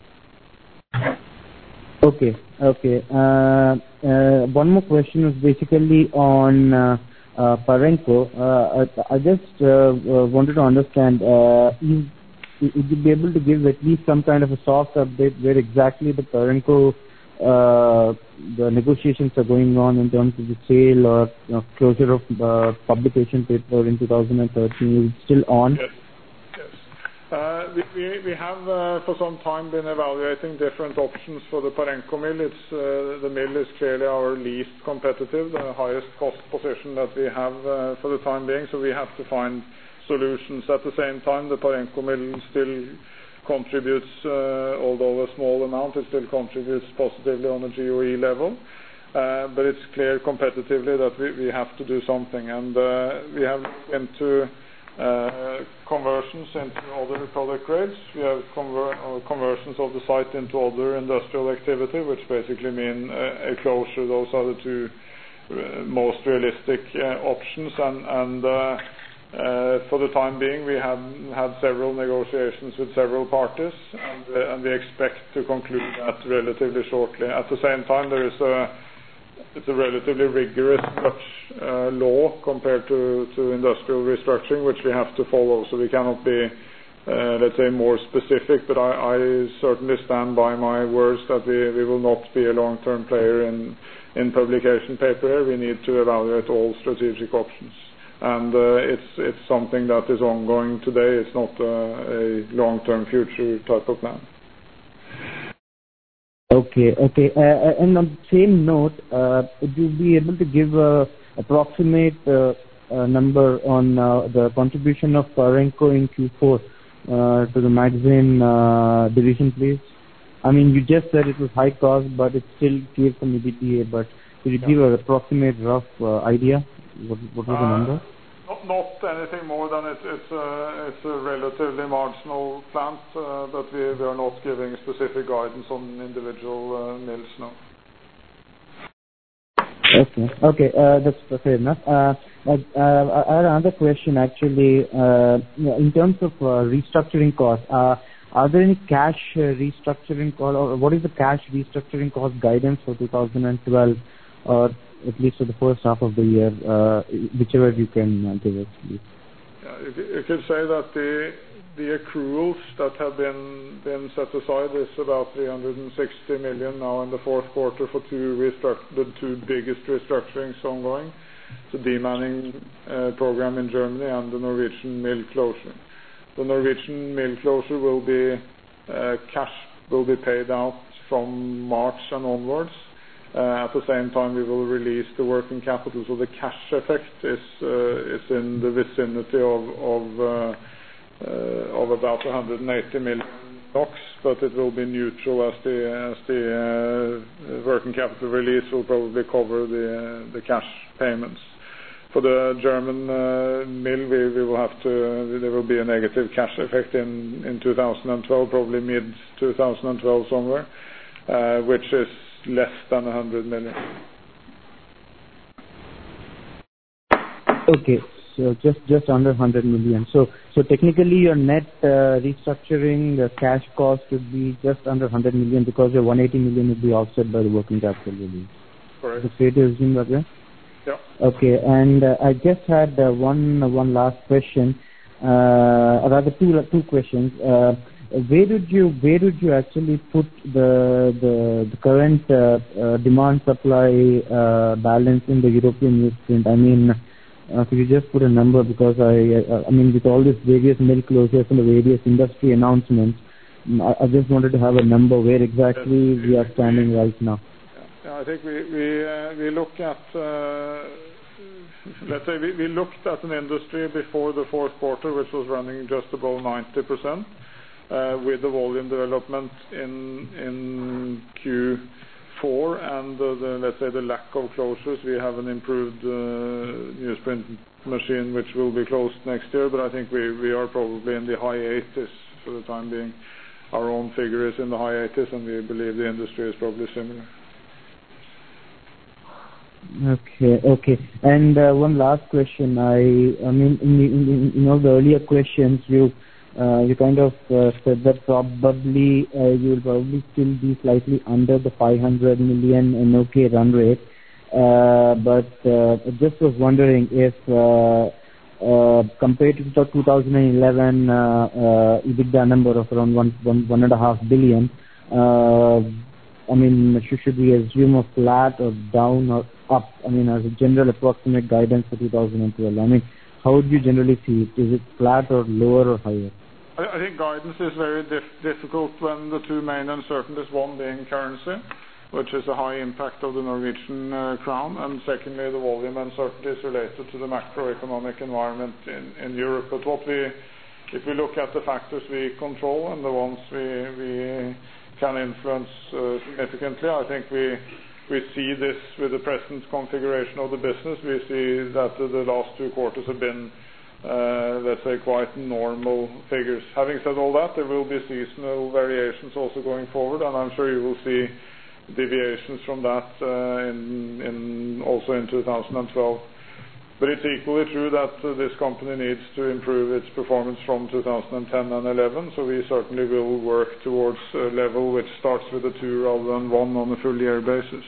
Okay, okay. Uh, uh, one more question is basically on uh, Uh, Parenco. Uh, I, I just uh, uh, wanted to understand, uh, is, would you be able to give at least some kind of a soft update where exactly the Parenco, uh, the negotiations are going on in terms of the sale or you know, closure of uh, publication paper in two thousand thirteen? Is it still on? Yes. Uh, we, we, we have uh, for some time been evaluating different options for the Parenco mill. It's, uh, the mill is clearly our least competitive, the highest cost position that we have uh, for the time being, so we have to find solutions. At the same time, the Parenco mill still contributes, uh, although a small amount, it still contributes positively on a G O E level. Uh, but it's clear competitively that we, we have to do something, and uh, we have into Uh, conversions into other product grades. We have conver uh, conversions of the site into other industrial activity, which basically mean uh, a closure. Those are the two uh, most realistic uh, options, and, and uh, uh, for the time being we have had several negotiations with several parties, and, uh, and we expect to conclude that relatively shortly. At the same time, there is a It's a relatively rigorous Dutch uh, law compared to, to industrial restructuring, which we have to follow, so we cannot be, uh, let's say, more specific, but I, I certainly stand by my words that we, we will not be a long-term player in, in publication paper here. We need to evaluate all strategic options, and uh, it's, it's something that is ongoing today. It's not uh, a long-term future type of plan. Okay, okay. Uh, and on the same note, uh, would you be able to give a approximate uh, uh, number on uh, the contribution of Parenco in Q four uh, to the magazine uh, division, please? I mean, you just said it was high cost, but it still gave some E B T A, but could you yeah. give an approximate rough uh, idea? What, what was uh, the number? Not, not anything more than it, it's, a, it's a relatively marginal plant, uh, but we, we are not giving specific guidance on individual uh, mills now. Okay, okay, uh, that's fair enough. Uh, uh, I had another question actually. Uh, in terms of uh, restructuring costs, uh, are there any cash uh, restructuring cost, or what is the cash restructuring cost guidance for two thousand twelve, or at least for the first half of the year, uh, whichever you can uh, give us, please? Yeah, you, you could say that the the accruals that have been been set aside is about three hundred sixty million now in the fourth quarter for two restruct the two biggest restructurings ongoing, the demanning uh, program in Germany and the Norwegian mill closure. The Norwegian mill closure will be uh, cash will be paid out from March and onwards. Uh, at the same time, we will release the working capital, so the cash effect is uh, is in the vicinity of of, uh, uh, of about one hundred eighty million NOK, but it will be neutral as the as the uh, working capital release will probably cover the uh, the cash payments. For the German uh, mill, we, we will have to. There will be a negative cash effect in in two thousand twelve, probably mid two thousand twelve somewhere, uh, which is less than one hundred million. Okay, so just just under one hundred million. So so technically your net uh, restructuring uh, cash cost would be just under one hundred million because your one hundred eighty million would be offset by the working capital release. Correct. Is it fair to assume that, yeah? Yeah. Okay, and uh, I just had uh, one one last question, uh, or rather two two questions. Uh, where did you where did you actually put the the, the current uh, uh, demand supply uh, balance in the European newsprint? I mean, uh, could you just put a number, because I uh, I mean with all these various mill closures and the various industry announcements, I, I just wanted to have a number where exactly we are standing right now. I think we we uh, we look at uh, let's say we, we looked at an industry before the fourth quarter which was running just above ninety percent uh, with the volume development in in Q four and uh, the let's say the lack of closures. We have an improved uh, newsprint machine which will be closed next year, but I think we we are probably in the high eighties for the time being. Our own figure is in the high eighties, and we believe the industry is probably similar. Okay, okay. And uh, one last question. I, I mean, in, in, in all the earlier questions, you, uh, you kind of uh, said that probably uh, you will probably still be slightly under the five hundred million N O K run rate. Uh, but uh, I just was wondering if, uh, uh, compared to the two thousand eleven uh, uh, EBITDA number of around one, one, one and a half billion. Uh, I mean, should, should we assume a flat or down or up? I mean, as a general approximate guidance for two thousand twelve. I mean, how would you generally see it? Is it flat or lower or higher? I, I think guidance is very dif- difficult when the two main uncertainties, one being currency, which is a high impact of the Norwegian uh, crown, and secondly, the volume uncertainties related to the macroeconomic environment in, in Europe. But what we, if we look at the factors we control and the ones we, we can influence uh, significantly, I think we we see this with the present configuration of the business. We see that uh, the last two quarters have been, uh, let's say, quite normal figures. Having said all that, there will be seasonal variations also going forward, and I'm sure you will see deviations from that uh, in, in also in two thousand twelve. But it's equally true that uh, this company needs to improve its performance from two thousand ten and eleven, so we certainly will work towards a level which starts with a two rather than one on a full year basis.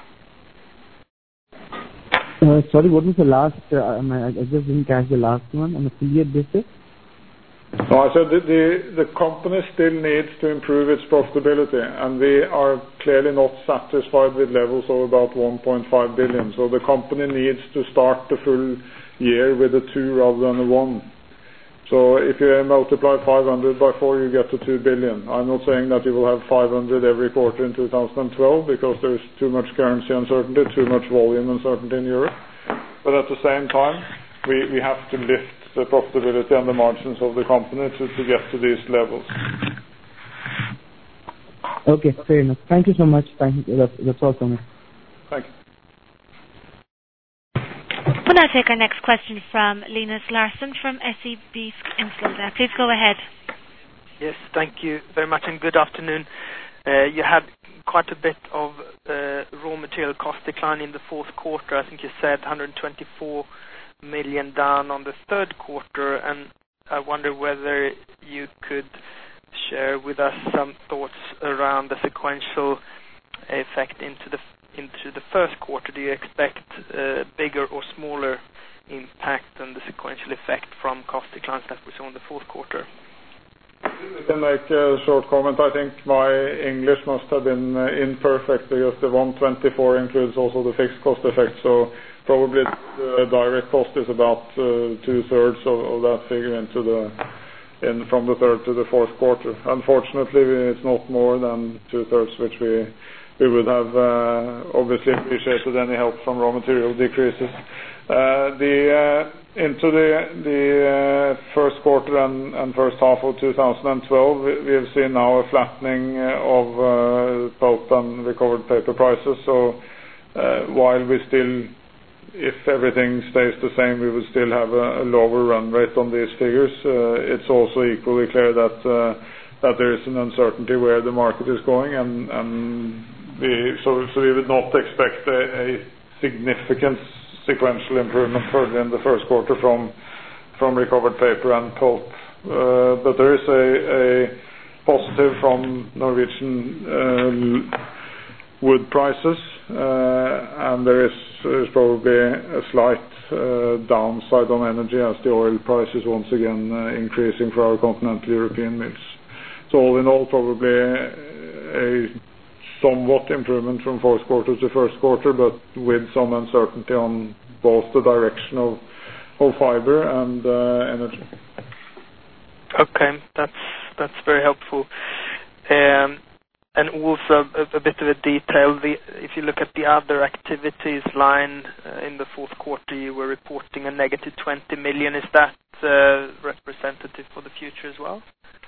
Uh, sorry, what was the last, uh, I, I just didn't catch the last one, on a full year basis? No, I said the, the, the company still needs to improve its profitability, and we are clearly not satisfied with levels of about one point five billion. So the company needs to start the full year with a two rather than a one. So if you multiply five hundred by four, you get to two billion. I'm not saying that you will have five hundred every quarter in two thousand twelve, because there's too much currency uncertainty, too much volume uncertainty in Europe. But at the same time, we, we have to lift the profitability and the margins of the company to, to get to these levels. Okay, fair enough. Thank you so much. Thank you. That's, that's all from me. Thank you. We'll now take our next question from Linus Larsson from S E B Enskilda. Please go ahead. Yes, thank you very much, and good afternoon. Uh, you had quite a bit of uh, raw material cost decline in the fourth quarter. I think you said one hundred twenty-four million down on the third quarter, and I wonder whether you could share with us some thoughts around the sequential effect into the into the first quarter. Do you expect uh, bigger or smaller impact than the sequential effect from cost declines that we saw in the fourth quarter? I can make a short comment. I think my English must have been uh, imperfect, because the one hundred twenty-four includes also the fixed cost effect, so probably the direct cost is about uh, two-thirds of, of that figure into the in from the third to the fourth quarter. Unfortunately, it's not more than two-thirds which we we would have uh, obviously appreciated any help from raw material decreases. Uh, the uh, into the the uh, first quarter and, and first half of two thousand twelve, we, we have seen now a flattening uh, of uh, pulp and recovered paper prices. So uh, while we still, if everything stays the same, we would still have a, a lower run rate on these figures. Uh, it's also equally clear that uh, that there is an uncertainty where the market is going, and, and we, so so we would not expect a, a significant sequential improvement further in the first quarter from from recovered paper and pulp. Uh, but there is a, a positive from Norwegian uh, wood prices, uh, and there is, there is probably a slight uh, downside on energy as the oil price is once again uh, increasing for our continental European mills. So all in all, probably a somewhat improvement from fourth quarter to first quarter, but with some uncertainty on both the direction of, of fiber and uh, energy. Okay, that's that's very helpful. Um, and also a, a bit of a detail. The, if you look at the other activities line uh, in the fourth quarter, you were reporting a negative twenty million. Is that uh, representative for the future as well?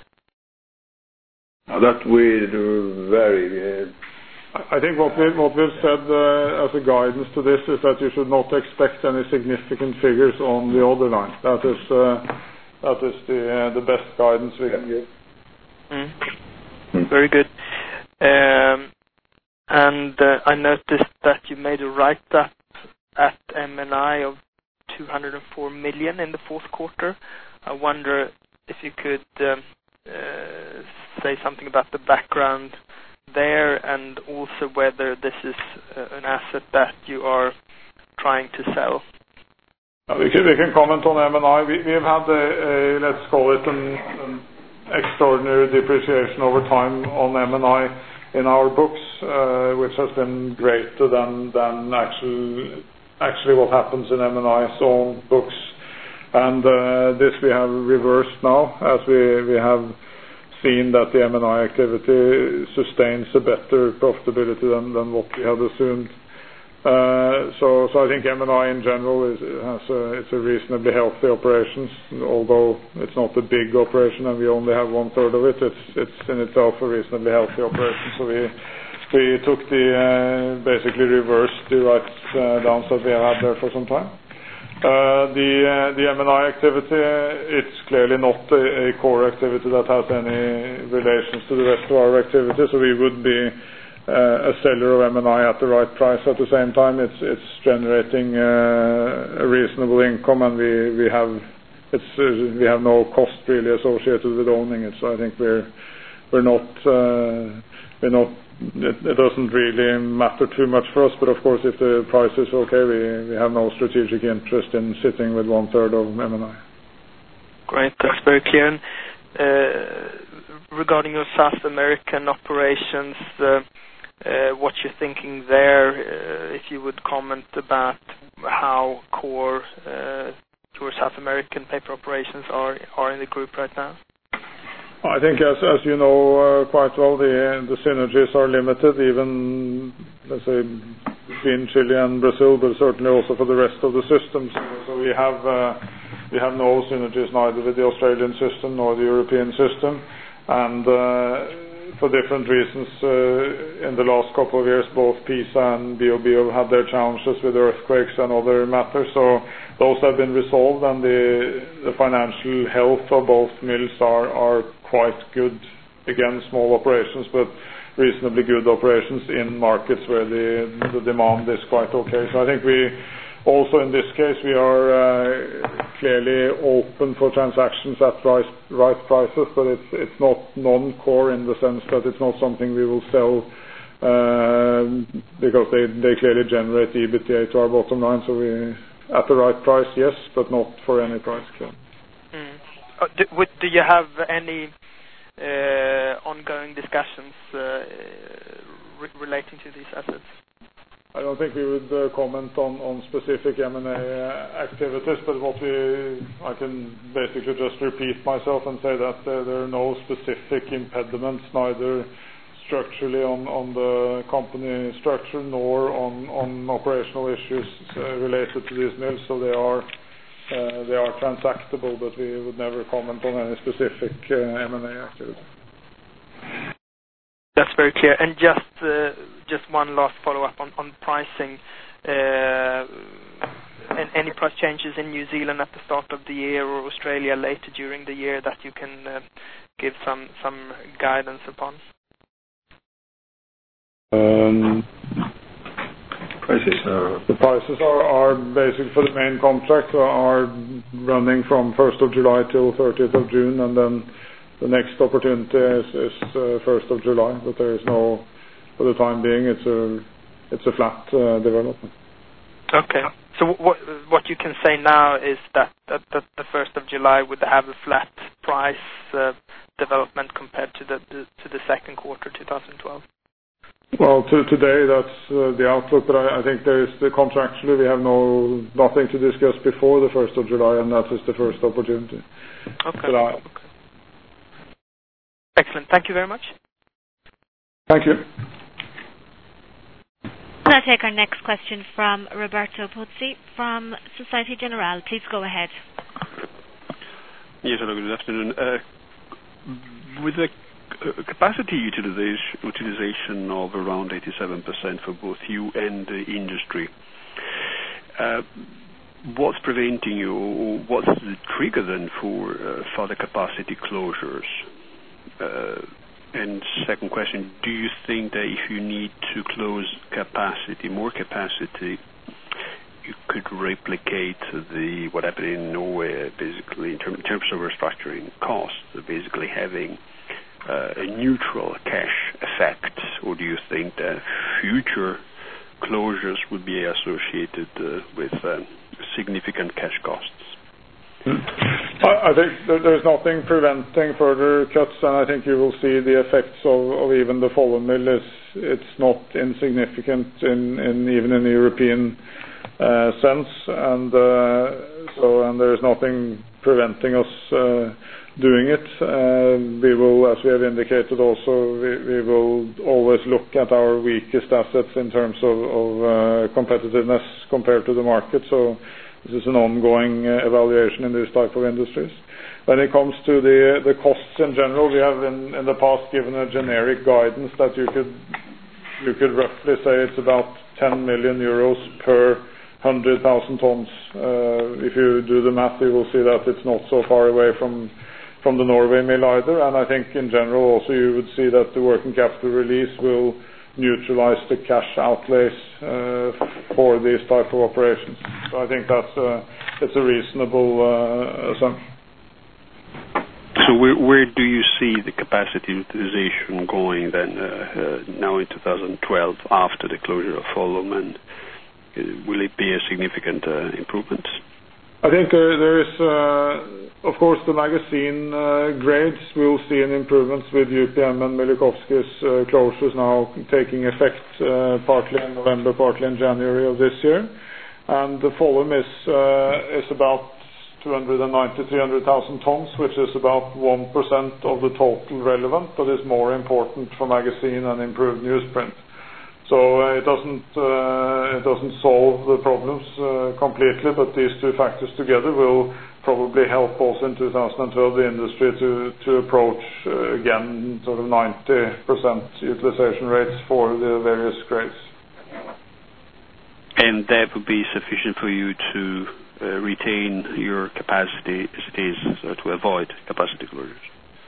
Now that will vary. Uh, I think what, we, what we've said uh, as a guidance to this is that you should not expect any significant figures on the other line. That is uh, that is the uh, the best guidance we can give. Mm. Mm. Very good. Um, and uh, I noticed that you made a write-up at M and I of two hundred four million in the fourth quarter. I wonder if you could um, uh, say something about the background there, and also whether this is uh, an asset that you are trying to sell. Uh, we, can, we can comment on M and I. We, we have had a, a let's call it an, an extraordinary depreciation over time on M and I in our books, uh, which has been greater than than actual, actually what happens in M and I's own books. And uh, this we have reversed now, as we, we have seen that the M and I activity sustains a better profitability than, than what we had assumed. Uh, so, so I think M and I in general is has a, it's a reasonably healthy operations, although it's not a big operation and we only have one third of it. It's it's in itself a reasonably healthy operation. So we we took the uh, basically reversed the write uh, downs that we have had there for some time. Uh, the uh, the M and I activity, it's clearly not a, a core activity that has any relations to the rest of our activity, so we would be uh, a seller of M and I at the right price. At the same time, it's it's generating uh, a reasonable income, and we we have it's uh, we have no cost really associated with owning it. So I think we're we're not uh, we're not. It, it doesn't really matter too much for us, but of course if the price is okay, we, we have no strategic interest in sitting with one third of M and I. Great, that's very clear. And, uh, regarding your South American operations, uh, uh, what you're thinking there, uh, if you would comment about how core uh, your South American paper operations are are in the group right now? I think, as as you know uh, quite well, the the synergies are limited, even let's say between Chile and Brazil, but certainly also for the rest of the system. So, so we have uh, we have no synergies neither with the Australian system nor the European system, and uh, for different reasons, uh, in the last couple of years, both PISA and B O B have had their challenges with earthquakes and other matters. So those have been resolved, and the the financial health of both mills are are quite good. Again, small operations, but reasonably good operations in markets where the the demand is quite okay. So I think we also in this case we are uh, clearly open for transactions at right right prices, but it's it's not non-core in the sense that it's not something we will sell uh, because they they clearly generate EBITDA to our bottom line. So we at the right price, yes, but not for any price. Mm. Uh, do, would, do you have any uh, ongoing discussions uh, re- relating to these assets? I don't think we would uh, comment on, on specific M and A uh, activities, but what we I can basically just repeat myself and say that uh, there are no specific impediments, neither structurally on, on the company structure nor on, on operational issues uh, related to these mills, so they are uh, they are transactable, but we would never comment on any specific uh, M and A activity. That's very clear. And just uh, just one last follow-up on, on pricing. Uh, and any price changes in New Zealand at the start of the year or Australia later during the year that you can uh, give some some guidance upon? Um, prices are the prices are, are basically for the main contract are running from first of July till thirtieth of June, and then the next opportunity is, is uh, first of July. But there is no, for the time being, it's a it's a flat uh, development. Okay. So what what you can say now is that, that, that the first of July would have a flat price uh, development compared to the, the to the second quarter twenty twelve. Well, to today that's uh, the outlook, but I, I think there is the contractually we have no nothing to discuss before the first of July, and that is the first opportunity. Okay. July. Okay. Excellent. Thank you very much. Thank you. We'll now take our next question from Roberto Pozzi from Societe Generale. Please go ahead. Yes, hello, good afternoon. Uh, with the uh, capacity utilization, utilization of around eighty-seven percent for both you and the industry, uh, what's preventing you, or what's the trigger then for uh, further capacity closures? Uh, And second question, do you think that if you need to close capacity, more capacity, you could replicate the what happened in Norway, basically, in, term, in terms of restructuring costs, basically having uh, a neutral cash effect? Or do you think that future closures would be associated uh, with uh, significant cash costs? Hmm. I, I think there, there's nothing preventing further cuts, and I think you will see the effects of, of even the Follum mill. Is, it's not insignificant in, in even in the European uh, sense, and uh, so and there's nothing preventing us uh, doing it. Uh, we will, as we have indicated, also we, we will always look at our weakest assets in terms of, of uh, competitiveness compared to the market. So. This is an ongoing uh, evaluation in this type of industries. When it comes to the the costs in general, we have in, in the past given a generic guidance that you could you could roughly say it's about ten million euros per one hundred thousand tons. Uh, if you do the math, you will see that it's not so far away from from the Norway mill either. And I think in general also you would see that the working capital release will neutralize the cash outlays uh, for these type of operations. So I think that's uh, it's a reasonable uh, assumption. So where, where do you see the capacity utilization going then uh, uh, now in two thousand twelve after the closure of Follum, and uh, will it be a significant uh, improvement? I think there, there is, uh, of course, the magazine uh, grades. We'll see an improvement with U P M and Milikovsky's uh, closures now taking effect uh, partly in November, partly in January of this year. And the Follum is uh, is about two hundred ninety, three hundred thousand tons, which is about one percent of the total relevant, but is more important for magazine and improved newsprint. So uh, it doesn't uh, it doesn't solve the problems uh, completely, but these two factors together will probably help also in two thousand twelve the industry to to approach uh, again sort of ninety percent utilization rates for the various grades. And that would be sufficient for you to uh, retain your capacity as it is, uh, to avoid capacity closures?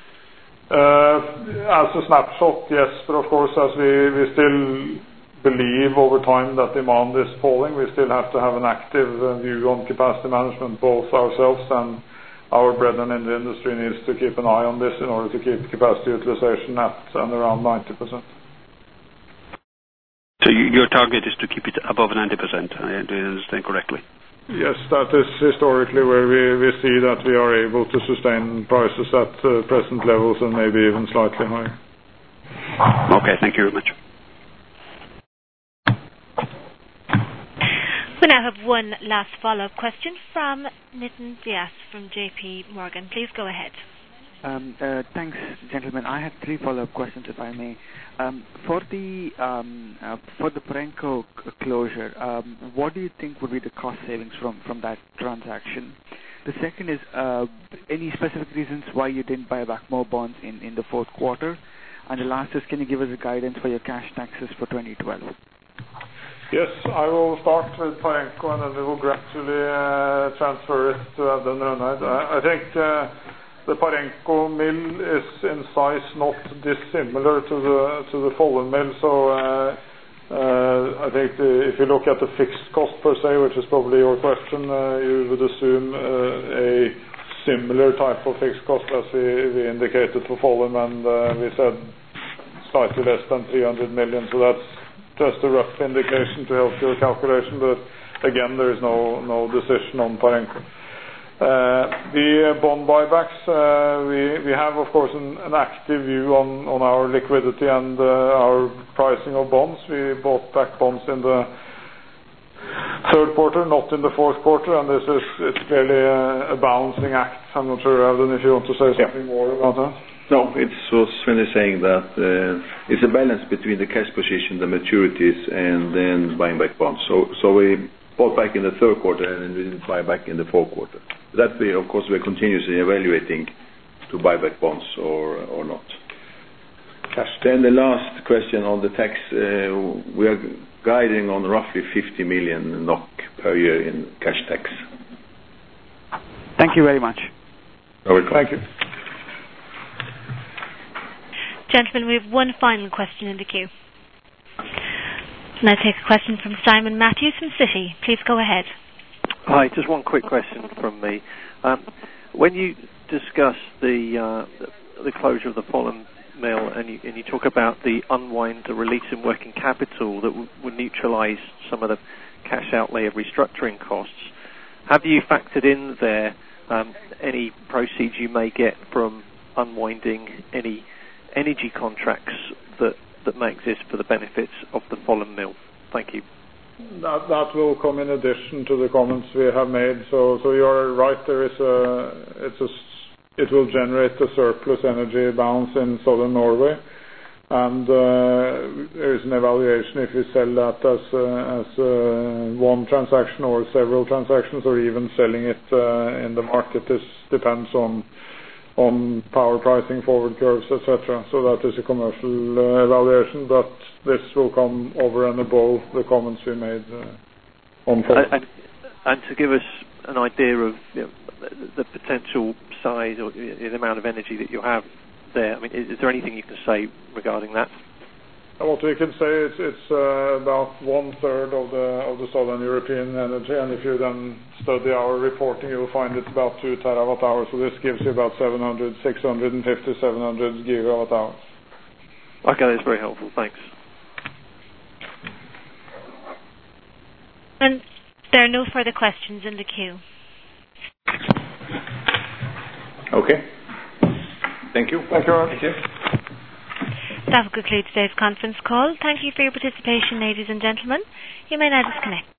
Uh, as a snapshot, yes, but of course, as we, we still believe over time that demand is falling, we still have to have an active uh, view on capacity management. Both ourselves and our brethren in the industry needs to keep an eye on this in order to keep capacity utilization at and around ninety percent. So you, your target is to keep it above ninety percent, I do I understand correctly? Yes, that is historically where we, we see that we are able to sustain prices at uh, present levels and maybe even slightly higher. Okay, thank you very much. We now have one last follow-up question from Nitin Vyas from J P Morgan. Please go ahead. Um, uh, thanks, gentlemen. I had three follow-up questions, if I may. Um, for the um, uh, for the Perenco c- closure, um, what do you think would be the cost savings from, from that transaction? The second is uh, any specific reasons why you didn't buy back more bonds in, in the fourth quarter? And the last is, can you give us a guidance for your cash taxes for twenty twelve? Yes, I will start with Perenco and then we will gradually uh, transfer it to Audun Rønneid. I, I think uh, the Perenco mill is in size not dissimilar to the to the Follum mill, so uh, uh, I think the, if you look at the fixed cost per se, which is probably your question, uh, you would assume uh, a similar type of fixed cost as we, we indicated for Follum, and uh, we said slightly less than three hundred million, so that's just a rough indication to help your calculation, but again, there is no no decision on Perenco. Uh, the uh, bond buybacks, uh, we we have of course an, an active view on, on our liquidity and uh, our pricing of bonds. We bought back bonds in the third quarter, not in the fourth quarter, and this is it's clearly a, a balancing act. I'm not sure, Audun, if you want to say something yeah. more about that. No, it's what Sven is saying, that uh, it's a balance between the cash position, the maturities, and then buying back bonds. So, so we bought back in the third quarter and we didn't buy back in the fourth quarter. That we, of course, we're continuously evaluating to buy back bonds or or not. Cash. Then the last question on the tax, uh, we are guiding on roughly fifty million NOK per year in cash tax. Thank you very much. You're welcome. Thank you. Gentlemen, we have one final question in the queue. Now take a question from Simon Matthews from Citi. Please go ahead. Hi, just one quick question from me. Um, when you discuss the, uh, the the closure of the Follum mill and you, and you talk about the unwind, the release in working capital that w- would neutralise some of the cash outlay of restructuring costs, have you factored in there um, any proceeds you may get from unwinding any energy contracts that, that may exist for the benefits of the Follum mill? Thank you. That, that will come in addition to the comments we have made. So, so you are right. There is a, it's a, it will generate a surplus energy balance in southern Norway, and uh, there is an evaluation if we sell that as uh, as uh, one transaction or several transactions, or even selling it uh, in the market. This depends on. on power pricing, forward curves, et cetera. So that is a commercial uh, evaluation, but this will come over and above the comments we made uh, on Follum. And, and to give us an idea of you know, the potential size or the amount of energy that you have there, I mean, is, is there anything you can say regarding that? What we can say is it's uh, about one third of the of the southern European energy, and if you then study our reporting, you'll find it's about two terawatt hours. So this gives you about seven hundred, six hundred fifty, seven hundred gigawatt hours. Okay, that's very helpful. Thanks. And there are no further questions in the queue. Okay. Thank you. Thank you. Thank you. That will conclude today's conference call. Thank you for your participation, ladies and gentlemen. You may now disconnect.